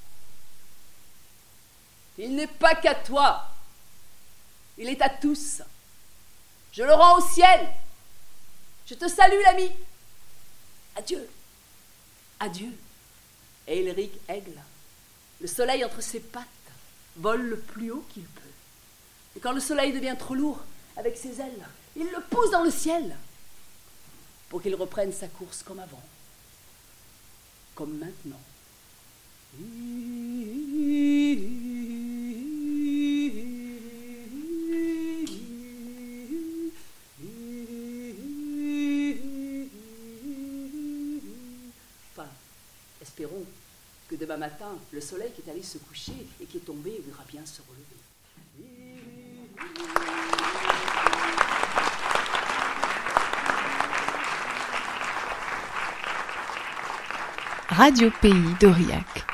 Il n'est pas qu'à toi, il est à tous. Je le rends au ciel. Je te salue, l'ami. Adieu. Adieu. Et Elric Aigle, le soleil entre ses pattes, vole le plus haut qu'il peut. Et quand le soleil devient trop lourd avec ses ailes, il le pousse dans le ciel pour qu'il reprenne sa course comme avant, comme maintenant. Enfin, espérons que demain matin, le soleil qui est allé se coucher et qui est tombé voudra bien se relever. Radio Pays d'Aurillac.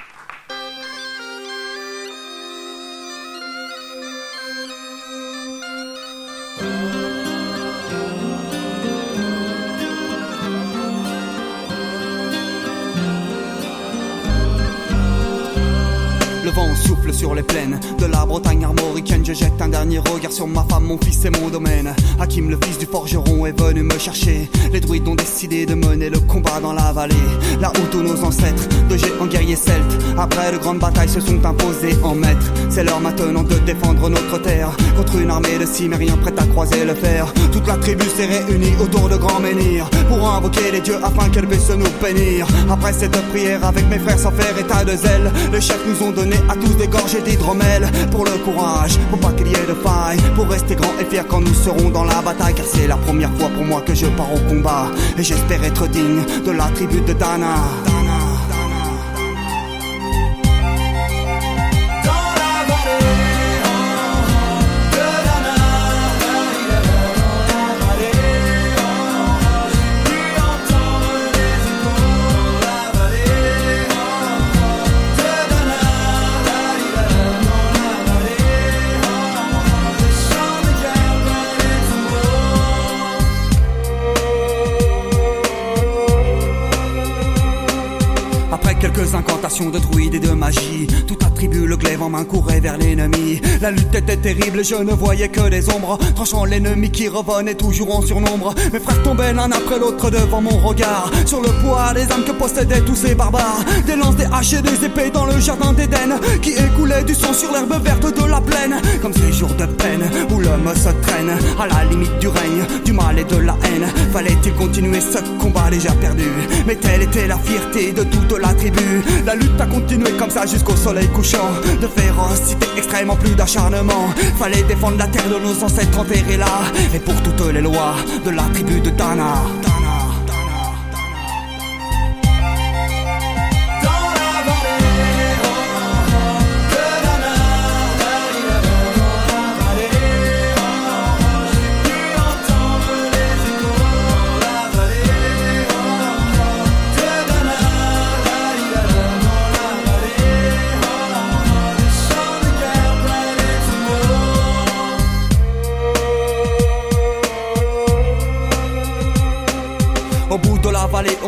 Le vent souffle sur les plaines de la Bretagne armoricaine. Je jette un dernier regard sur ma femme, mon fils et mon domaine. Hakim, le fils du forgeron, est venu me chercher. Les druides ont décidé de mener le combat dans la vallée, là où tous nos ancêtres, de géants guerriers celtes, après de grandes batailles, se sont imposés en maîtres. C'est l'heure maintenant de défendre notre terre contre une armée de cimériens prête à croiser le fer. Toute la tribu s'est réunie autour de grands menhirs pour invoquer les dieux afin qu'elle puisse nous bénir. Après cette prière avec mes frères sans faire état de zèle, les chefs nous ont donné à tous des gorgées d'hydromel pour le courage, pour pas qu'il y ait de faille, pour rester grand et fier quand nous serons dans la bataille. Car c'est la première fois pour moi que je pars au combat et j'espère être digne de la tribu de Dana. Quelques incantations de druides et de magie, toute la tribu, le glaive en main, courait vers l'ennemi. La lutte était terrible, je ne voyais que des ombres, tranchant l'ennemi qui revenait toujours en surnombre. Mes frères tombaient l'un après l'autre devant mon regard, sur le poids des âmes que possédaient tous ces barbares. Des lances, des haches et des épées dans le jardin d'Éden, qui écoulait du sang sur l'herbe verte de la plaine. Comme ces jours de peine où l'homme se traîne à la limite du règne, du mal et de la haine. Fallait-il continuer ce combat déjà perdu? Mais telle était la fierté de toute la tribu. La lutte a continué comme ça jusqu'au soleil couchant. De férocité extrême en plus d'acharnement. Fallait défendre la terre de nos ancêtres enterrés là, et pour toutes les lois de la tribu de Dana.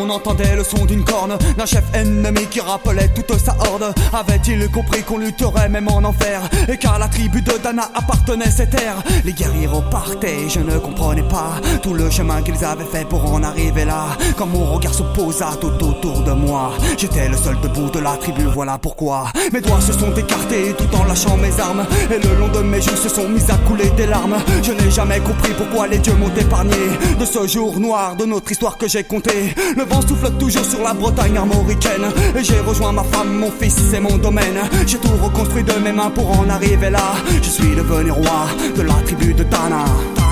on entendait le son d'une corne, d'un chef ennemi qui rappelait toute sa horde. Avait-il compris qu'on lutterait même en enfer, et qu'à la tribu de Dana appartenait cette terre? Les guerriers repartaient, je ne comprenais pas tout le chemin qu'ils avaient fait pour en arriver là. Quand mon regard se posa tout autour de moi, j'étais le seul debout de la tribu, voilà pourquoi mes doigts se sont écartés tout en lâchant mes armes, et le long de mes joues se sont mis à couler des larmes. Je n'ai jamais compris pourquoi les dieux m'ont épargné de ce jour noir de notre histoire que j'ai compté. Le vent souffle toujours sur la Bretagne armoricaine, et j'ai rejoint ma femme, mon fils et mon domaine. J'ai tout reconstruit de mes mains pour en arriver là. Je suis devenu roi de la tribu de Dana.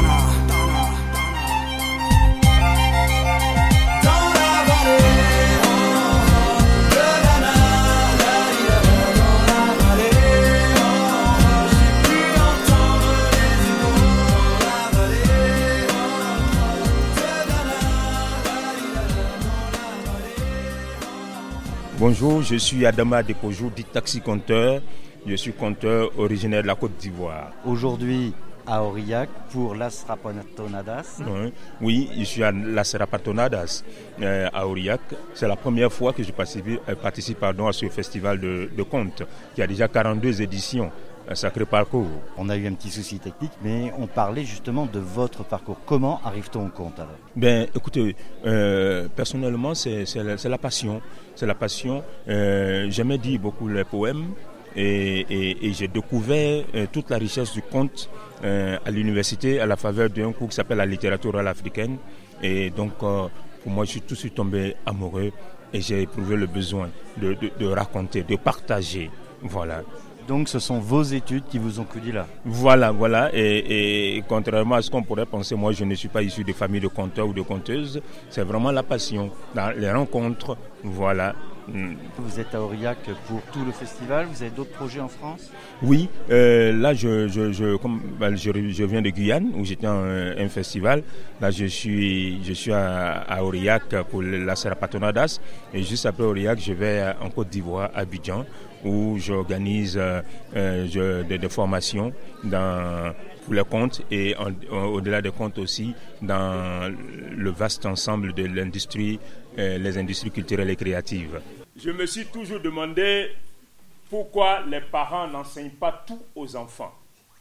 Bonjour, je suis Adama Dekojou, dit taxi-compteur. Je suis compteur originaire de la Côte d'Ivoire. Aujourd'hui à Aurillac pour Las Rapatonadas. Oui, je suis à Las Rapatonadas à Aurillac. C'est la première fois que je participe à ce festival de contes qui a déjà 42 éditions. Un sacré parcours. On a eu un petit souci technique, mais on parlait justement de votre parcours. Comment arrive-t-on au conte alors? Ben, écoutez, personnellement, c'est la passion. C'est la passion. J'aimais dire beaucoup les poèmes et j'ai découvert toute la richesse du conte à l'université à la faveur d'un cours qui s'appelle la littérature orale africaine. Et donc, pour moi, je suis tout de suite tombé amoureux et j'ai éprouvé le besoin de raconter, de partager. Voilà. Donc ce sont vos études qui vous ont conduit là. Voilà. Et contrairement à ce qu'on pourrait penser, moi je ne suis pas issu de famille de conteurs ou de conteuses. C'est vraiment la passion, les rencontres, voilà. Vous êtes à Aurillac pour tout le festival. Vous avez d'autres projets en France? Oui, là je viens de Guyane où j'étais un festival. Là je suis à Aurillac pour la Rapatonadas et juste après Aurillac je vais en Côte d'Ivoire, à Abidjan, où j'organise des formations pour les contes et au-delà des contes aussi dans le vaste ensemble de l'industrie, les industries culturelles et créatives. Je me suis toujours demandé pourquoi les parents n'enseignent pas tout aux enfants.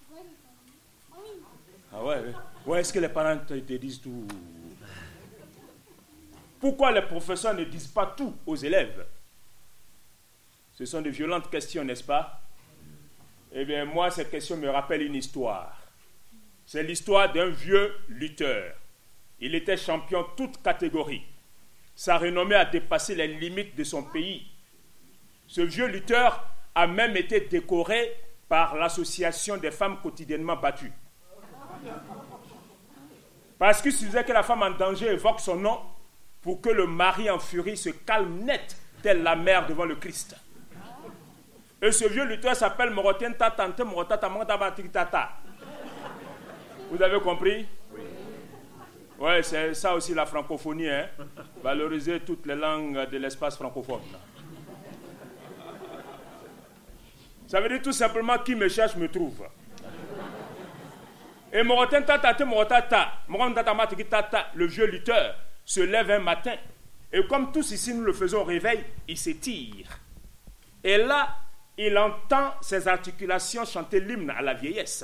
Ah ouais, est-ce que les parents te disent tout? Pourquoi les professeurs ne disent pas tout aux élèves? Ce sont de violentes questions, n'est-ce pas? Eh bien, moi, cette question me rappelle une histoire. C'est l'histoire d'un vieux lutteur. Il était champion toute catégorie. Sa renommée a dépassé les limites de son pays. Ce vieux lutteur a même été décoré par l'association des femmes quotidiennement battues. Parce qu'il suffisait que la femme en danger évoque son nom pour que le mari en furie se calme net, telle la mère devant le Christ. Et ce vieux lutteur s'appelle Morotien Tatante Morotata Tata. Vous avez compris? Oui. Ouais, c'est ça aussi la francophonie, hein? Valoriser toutes les langues de l'espace francophone. Ça veut dire tout simplement qui me cherche me trouve. Et Morotien Tatante Morotata, le vieux lutteur, se lève un matin. Et comme tous ici nous le faisons au réveil, il s'étire. Et là, il entend ses articulations chanter l'hymne à la vieillesse.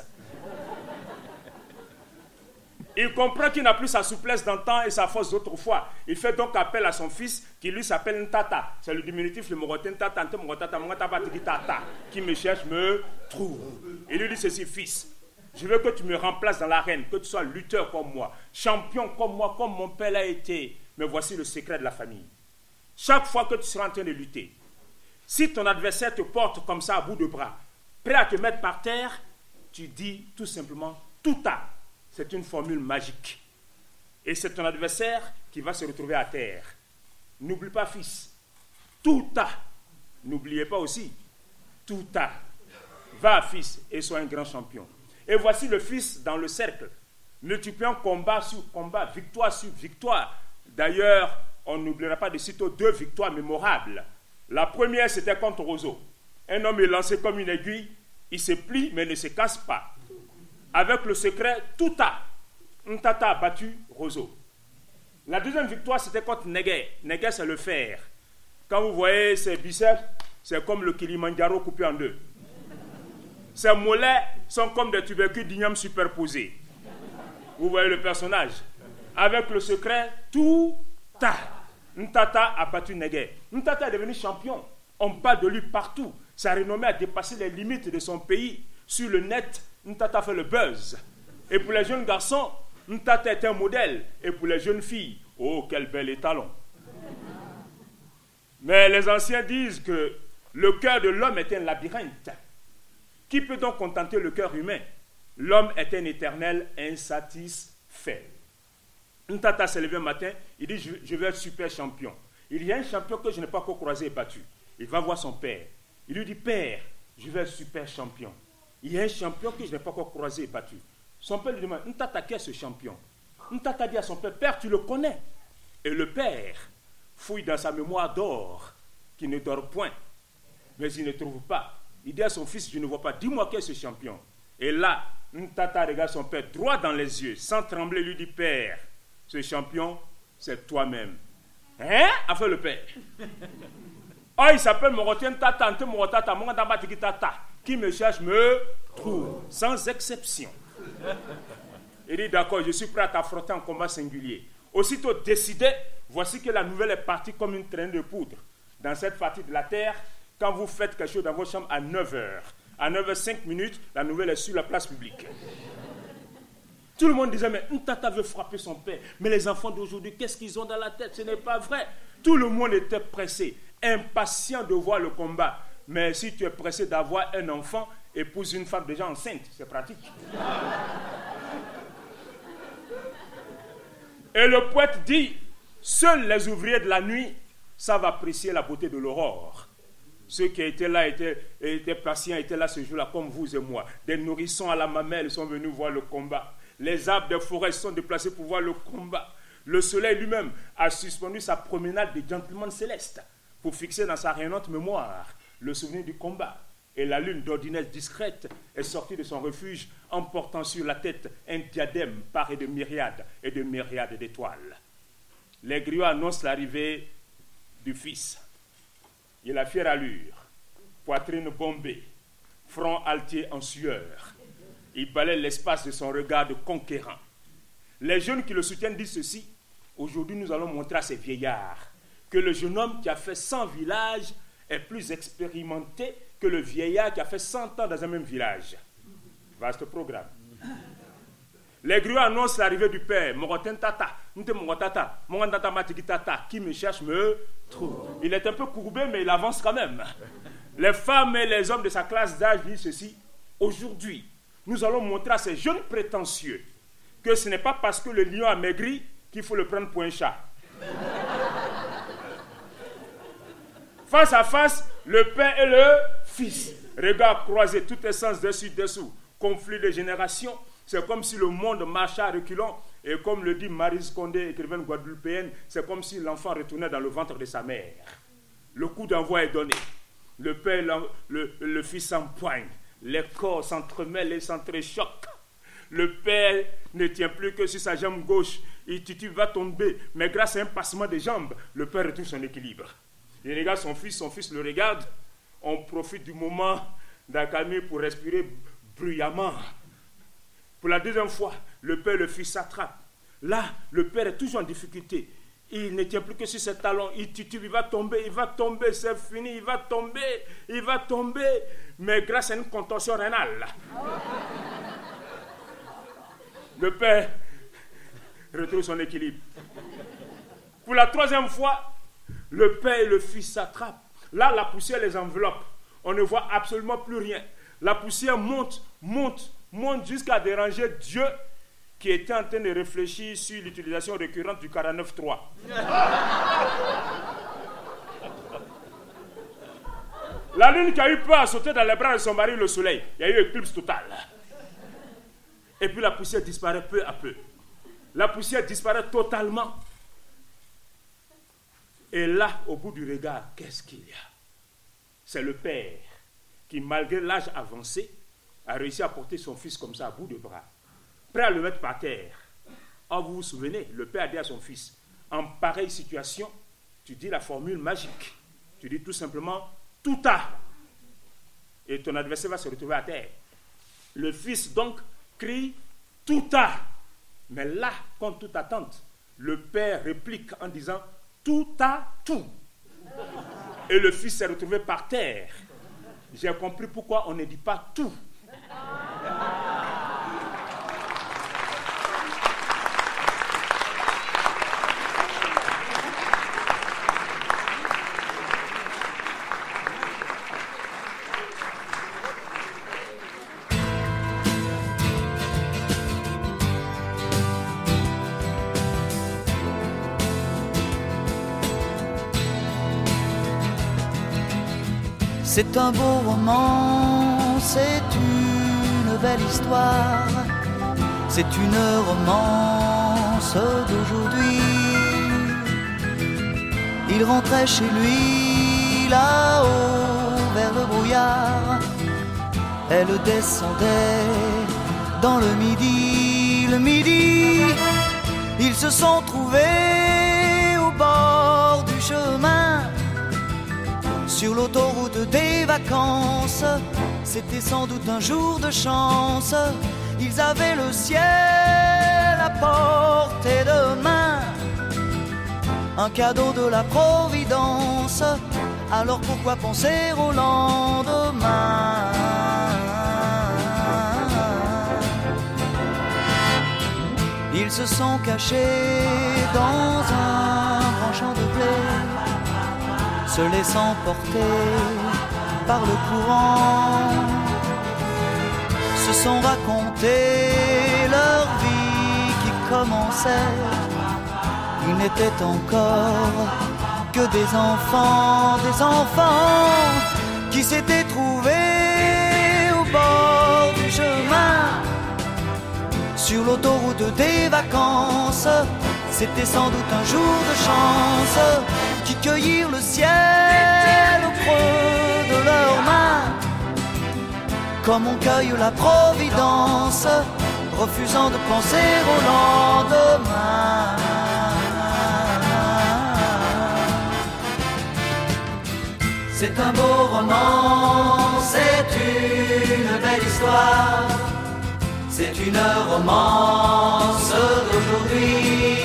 Il comprend qu'il n'a plus sa souplesse d'antan et sa force d'autrefois. Il fait donc appel à son fils qui lui s'appelle Ntata. C'est le diminutif, le Morotin Tata, Tata, qui me cherche, me trouve. Il lui dit ceci: fils, je veux que tu me remplaces dans l'arène, que tu sois lutteur comme moi, champion comme moi, comme mon père l'a été. Mais voici le secret de la famille. Chaque fois que tu seras en train de lutter, si ton adversaire te porte comme ça à bout de bras, prêt à te mettre par terre, tu dis tout simplement tout a. C'est une formule magique. Et c'est ton adversaire qui va se retrouver à terre. N'oublie pas, fils. Tout a. N'oubliez pas aussi. Tout a. Va, fils, et sois un grand champion. Et voici le fils dans le cercle, multipliant combat sur combat, victoire sur victoire. D'ailleurs, on n'oubliera pas de citer 2 victoires mémorables. La première, c'était contre Roseau. Un homme est lancé comme une aiguille, il se plie mais ne se casse pas. Avec le secret, tout a. Ntata a battu Roseau. La deuxième victoire, c'était contre Neguet. Neguet, c'est le fer. Quand vous voyez ses biceps, c'est comme le Kilimandjaro coupé en deux. Ses mollets sont comme des tubercules d'igname superposés. Vous voyez le personnage. Avec le secret, tout ta. Ntata a battu Neguet. Ntata est devenu champion. On parle de lui partout. Sa renommée a dépassé les limites de son pays. Sur le net, Ntata fait le buzz. Et pour les jeunes garçons, Ntata est un modèle. Et pour les jeunes filles, oh, quel bel étalon. Mais les anciens disent que le cœur de l'homme est un labyrinthe. Qui peut donc contenter le cœur humain? L'homme est un éternel insatisfait. Ntata s'est levé un matin, il dit je vais être super champion. Il y a un champion que je n'ai pas encore croisé et battu. Il va voir son père. Il lui dit, père, je vais être super champion. Il y a un champion que je n'ai pas encore croisé et battu. Son père lui demande, Ntata, qui est ce champion? Ntata dit à son père, père, tu le connais. Et le père fouille dans sa mémoire d'or, qui ne dort point, mais il ne trouve pas. Il dit à son fils, je ne vois pas, dis-moi qui est ce champion. Et là, Ntata regarde son père droit dans les yeux, sans trembler, lui dit, père, ce champion, c'est toi-même. Hein? A fait le père. Oh, il s'appelle Moroten Tata, Ante Morotata, Mongandamba Tiki Tata. Qui me cherche me trouve, sans exception. Il dit, d'accord, je suis prêt à t'affronter en combat singulier. Aussitôt décidé, voici que la nouvelle est partie comme une traînée de poudre. Dans cette partie de la terre, quand vous faites quelque chose dans votre chambre à 9h, à 9h05, la nouvelle est sur la place publique. Tout le monde disait, mais Ntata veut frapper son père. Mais les enfants d'aujourd'hui, qu'est-ce qu'ils ont dans la tête? Ce n'est pas vrai. Tout le monde était pressé, impatient de voir le combat. Mais si tu es pressé d'avoir un enfant, épouse une femme déjà enceinte. C'est pratique. Et le poète dit, seuls les ouvriers de la nuit savent apprécier la beauté de l'aurore. Ceux qui étaient là, étaient patients, étaient là ce jour-là, comme vous et moi. Des nourrissons à la mamelle sont venus voir le combat. Les arbres des forêts sont déplacés pour voir le combat. Le soleil lui-même a suspendu sa promenade de gentleman céleste pour fixer dans sa rayonnante mémoire le souvenir du combat. Et la lune d'ordinaire discrète est sortie de son refuge en portant sur la tête un diadème paré de myriades et de myriades d'étoiles. Les griots annoncent l'arrivée du fils. Il a fière allure, poitrine bombée, front altier en sueur. Il balaie l'espace de son regard de conquérant. Les jeunes qui le soutiennent disent ceci. Aujourd'hui, nous allons montrer à ces vieillards que le jeune homme qui a fait 100 villages est plus expérimenté que le vieillard qui a fait 100 ans dans un même village. Vaste programme. Les griots annoncent l'arrivée du père. Moroten Tata, Nte Morotata, Mongandata Matiki Tata, qui me cherche me trouve. Il est un peu courbé, mais il avance quand même. Les femmes et les hommes de sa classe d'âge disent ceci. Aujourd'hui, nous allons montrer à ces jeunes prétentieux que ce n'est pas parce que le lion a maigri qu'il faut le prendre pour un chat. Face à face, le père et le fils. Regards croisés, tout essence dessus-dessous. Conflit de générations. C'est comme si le monde marchait à reculons. Et comme le dit Maryse Condé, écrivaine guadeloupéenne, c'est comme si l'enfant retournait dans le ventre de sa mère. Le coup d'envoi est donné. Le père et le fils s'empoignent. Les corps s'entremêlent et s'entrechoquent. Le père ne tient plus que sur sa jambe gauche. Il va tomber. Mais grâce à un passement de jambes, le père retrouve son équilibre. Il regarde son fils le regarde. On profite du moment d'accalmie pour respirer bruyamment. Pour la deuxième fois, le père et le fils s'attrapent. Là, le père est toujours en difficulté. Il ne tient plus que sur ses talons. Il titube, il va tomber, c'est fini, il va tomber. Mais grâce à une contorsion rénale, le père retrouve son équilibre. Pour la troisième fois, le père et le fils s'attrapent. Là, la poussière les enveloppe. On ne voit absolument plus rien. La poussière monte jusqu'à déranger Dieu qui était en train de réfléchir sur l'utilisation récurrente du 49.3. La lune qui a eu peur à sauter dans les bras de son mari le soleil. Il y a eu éclipse totale. Et puis la poussière disparaît peu à peu. La poussière disparaît totalement. Et là, au bout du regard, qu'est-ce qu'il y a? C'est le père qui, malgré l'âge avancé, a réussi à porter son fils comme ça à bout de bras, prêt à le mettre par terre. Oh, vous vous souvenez, le père a dit à son fils, En pareille situation, tu dis la formule magique. Tu dis tout simplement « tout a ». Et ton adversaire va se retrouver à terre. Le fils donc crie « tout a ». Mais là, contre toute attente, le père réplique en disant « tout a tout ». Et le fils s'est retrouvé par terre. J'ai compris pourquoi on ne dit pas tout. C'est un beau roman, c'est une belle histoire, c'est une romance d'aujourd'hui. Il rentrait chez lui là-haut vers le brouillard, elle descendait dans le midi, ils se sont trouvés au bord du chemin. Sur l'autoroute des vacances, c'était sans doute un jour de chance. Ils avaient le ciel à portée de main, un cadeau de la Providence. Alors pourquoi penser au lendemain? Ils se sont cachés dans un grand champ de blé, se laissant porter par le courant, se sont racontés leur vie qui commençait. Ils n'étaient encore que des enfants qui s'étaient trouvés au bord du chemin. Sur l'autoroute des vacances, c'était sans doute un jour de chance, qui cueillirent le ciel au creux de leurs mains, comme on cueille la Providence, refusant de penser au lendemain. C'est un beau roman, c'est une belle histoire, c'est une romance d'aujourd'hui.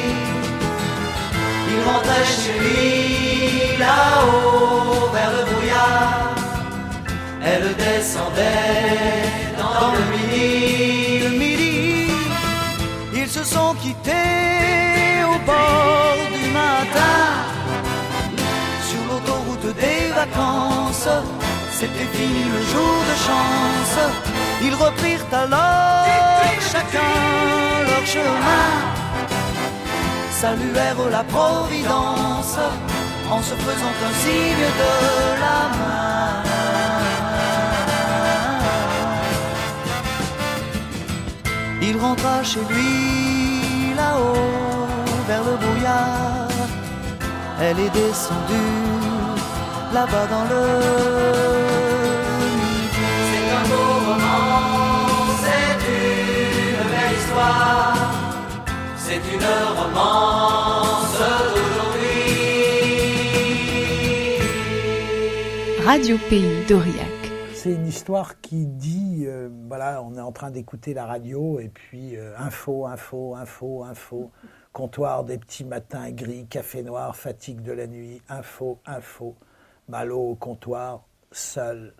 Il rentrait chez lui là-haut vers le brouillard, elle descendait dans le midi. Ils se sont quittés au bord du matin, sur l'autoroute des vacances. C'était fini le jour de chance. Ils reprirent alors chacun leur chemin, saluèrent la Providence en se faisant un signe de la main. Il rentra chez lui là-haut vers le brouillard, elle est descendue là-bas dans le midi. C'est un beau roman, c'est une belle histoire, c'est une romance d'aujourd'hui. Radio Pays d'Aurillac. C'est une histoire qui dit, voilà, on est en train d'écouter la radio et puis info, comptoir des petits matins gris, café noir, fatigue de la nuit, info, Malo au comptoir, seul.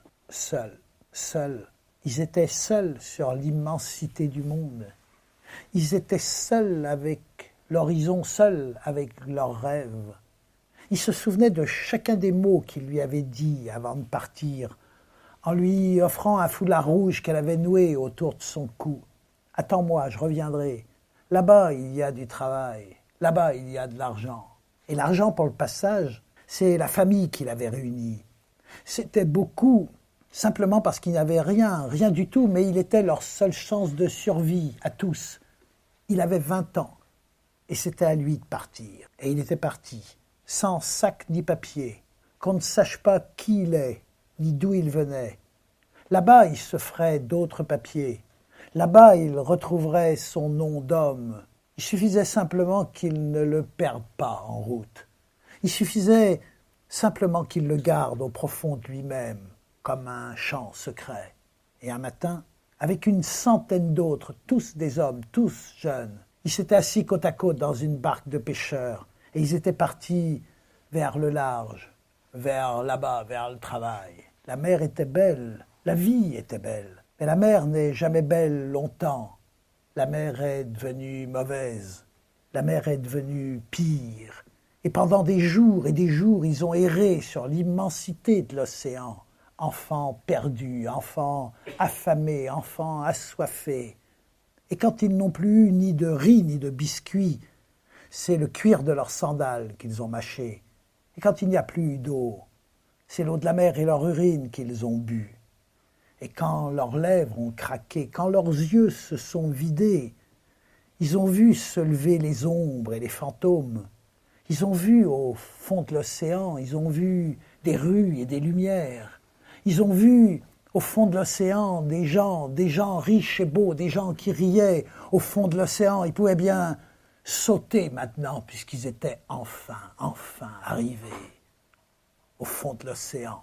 Ils étaient seuls sur l'immensité du monde. Ils étaient seuls avec l'horizon, seuls avec leurs rêves. Il se souvenait de chacun des mots qu'il lui avait dit avant de partir, en lui offrant un foulard rouge qu'elle avait noué autour de son cou. « Attends-moi, je reviendrai. Là-bas, il y a du travail. Là-bas, il y a de l'argent. » Et l'argent pour le passage, c'est la famille qui l'avait réuni. C'était beaucoup, simplement parce qu'il n'y avait rien du tout, mais il était leur seule chance de survie à tous. Il avait 20 ans, et c'était à lui de partir. Et il était parti, sans sac ni papier, qu'on ne sache pas qui il est, ni d'où il venait. Là-bas, il se ferait d'autres papiers. Là-bas, il retrouverait son nom d'homme. Il suffisait simplement qu'il ne le perde pas en route. Il suffisait simplement qu'il le garde au profond de lui-même, comme un champ secret. Et un matin, avec une centaine d'autres, tous des hommes, tous jeunes, ils s'étaient assis côte à côte dans une barque de pêcheurs, et ils étaient partis vers le large, vers là-bas, vers le travail. La mer était belle, la vie était belle, mais la mer n'est jamais belle longtemps. La mer est devenue mauvaise, la mer est devenue pire. Et pendant des jours et des jours, ils ont erré sur l'immensité de l'océan. Enfants perdus, enfants affamés, enfants assoiffés. Et quand ils n'ont plus eu ni de riz ni de biscuits, c'est le cuir de leurs sandales qu'ils ont mâché. Et quand il n'y a plus d'eau, c'est l'eau de la mer et leur urine qu'ils ont bu. Et quand leurs lèvres ont craqué, quand leurs yeux se sont vidés, ils ont vu se lever les ombres et les fantômes. Ils ont vu au fond de l'océan, ils ont vu des rues et des lumières. Ils ont vu au fond de l'océan des gens riches et beaux, des gens qui riaient au fond de l'océan. Ils pouvaient bien sauter maintenant puisqu'ils étaient enfin arrivés au fond de l'océan.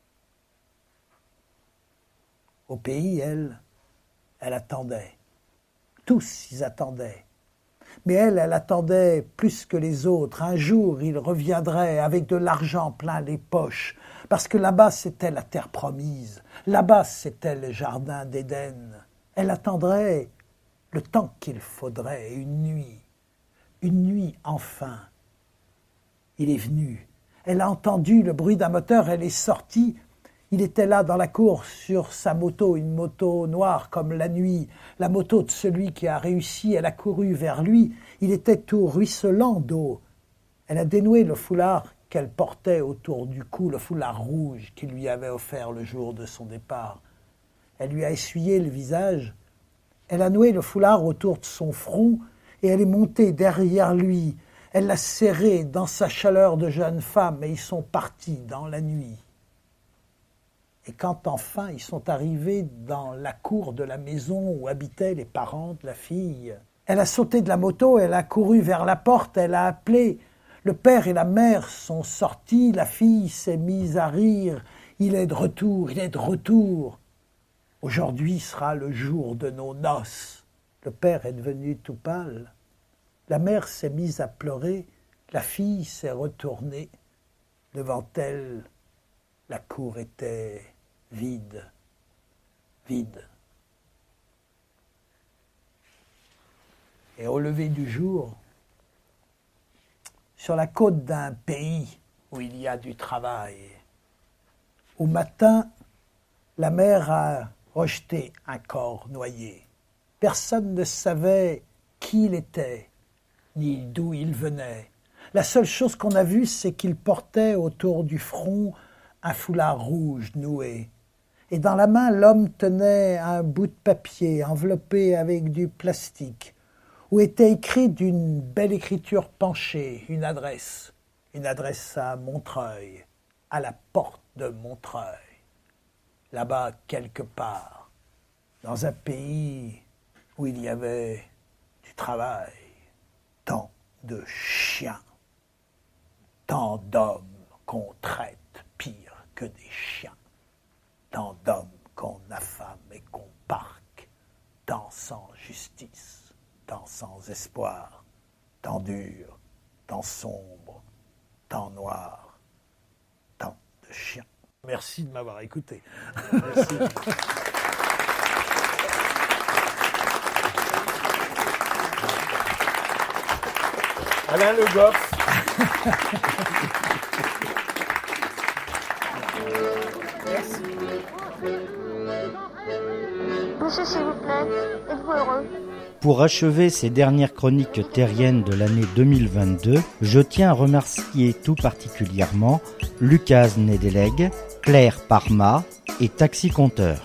Au pays, elle attendait. Tous, ils attendaient. Mais elle attendait plus que les autres. Un jour, il reviendrait avec de l'argent plein les poches. Parce que là-bas, c'était la terre promise. Là-bas, c'était le jardin d'Éden. Elle attendrait le temps qu'il faudrait, une nuit enfin. Il est venu. Elle a entendu le bruit d'un moteur, elle est sortie. Il était là dans la cour sur sa moto, une moto noire comme la nuit, la moto de celui qui a réussi. Elle a couru vers lui. Il était tout ruisselant d'eau. Elle a dénoué le foulard qu'elle portait autour du cou, le foulard rouge qu'il lui avait offert le jour de son départ. Elle lui a essuyé le visage. Elle a noué le foulard autour de son front et elle est montée derrière lui. Elle l'a serré dans sa chaleur de jeune femme et ils sont partis dans la nuit. Et quand enfin ils sont arrivés dans la cour de la maison où habitaient les parents de la fille, elle a sauté de la moto, elle a couru vers la porte, elle a appelé. Le père et la mère sont sortis, la fille s'est mise à rire. Il est de retour, il est de retour. Aujourd'hui sera le jour de nos noces. Le père est devenu tout pâle. La mère s'est mise à pleurer, la fille s'est retournée. Devant elle, la cour était vide. Et au lever du jour, sur la côte d'un pays où il y a du travail, au matin, la mer a rejeté un corps noyé. Personne ne savait qui il était, ni d'où il venait. La seule chose qu'on a vue, c'est qu'il portait autour du front un foulard rouge noué. Et dans la main, l'homme tenait un bout de papier enveloppé avec du plastique, où était écrit d'une belle écriture penchée une adresse à Montreuil, à la porte de Montreuil, là-bas quelque part, dans un pays où il y avait du travail, tant de chiens, tant d'hommes qu'on traite pire que des chiens, tant d'hommes qu'on affame et qu'on parque, tant sans justice, tant sans espoir, tant dur, tant sombre, tant noir, tant de chiens. Merci de m'avoir écouté. Merci. Alain Le Goff. Merci. Monsieur, s'il vous plaît, êtes-vous heureux? Pour achever ces dernières chroniques terriennes de l'année 2022, je tiens à remercier tout particulièrement Lucas Nedeleg, Claire Parma et Taxi Compteur.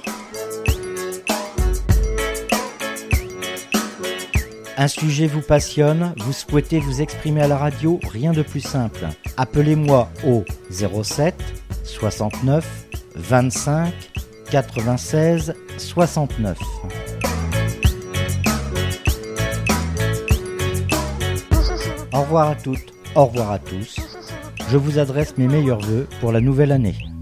Un sujet vous passionne, vous souhaitez vous exprimer à la radio, rien de plus simple. Appelez-moi au 07 69 25 96 69. Au revoir à toutes, au revoir à tous. Je vous adresse mes meilleurs vœux pour la nouvelle année.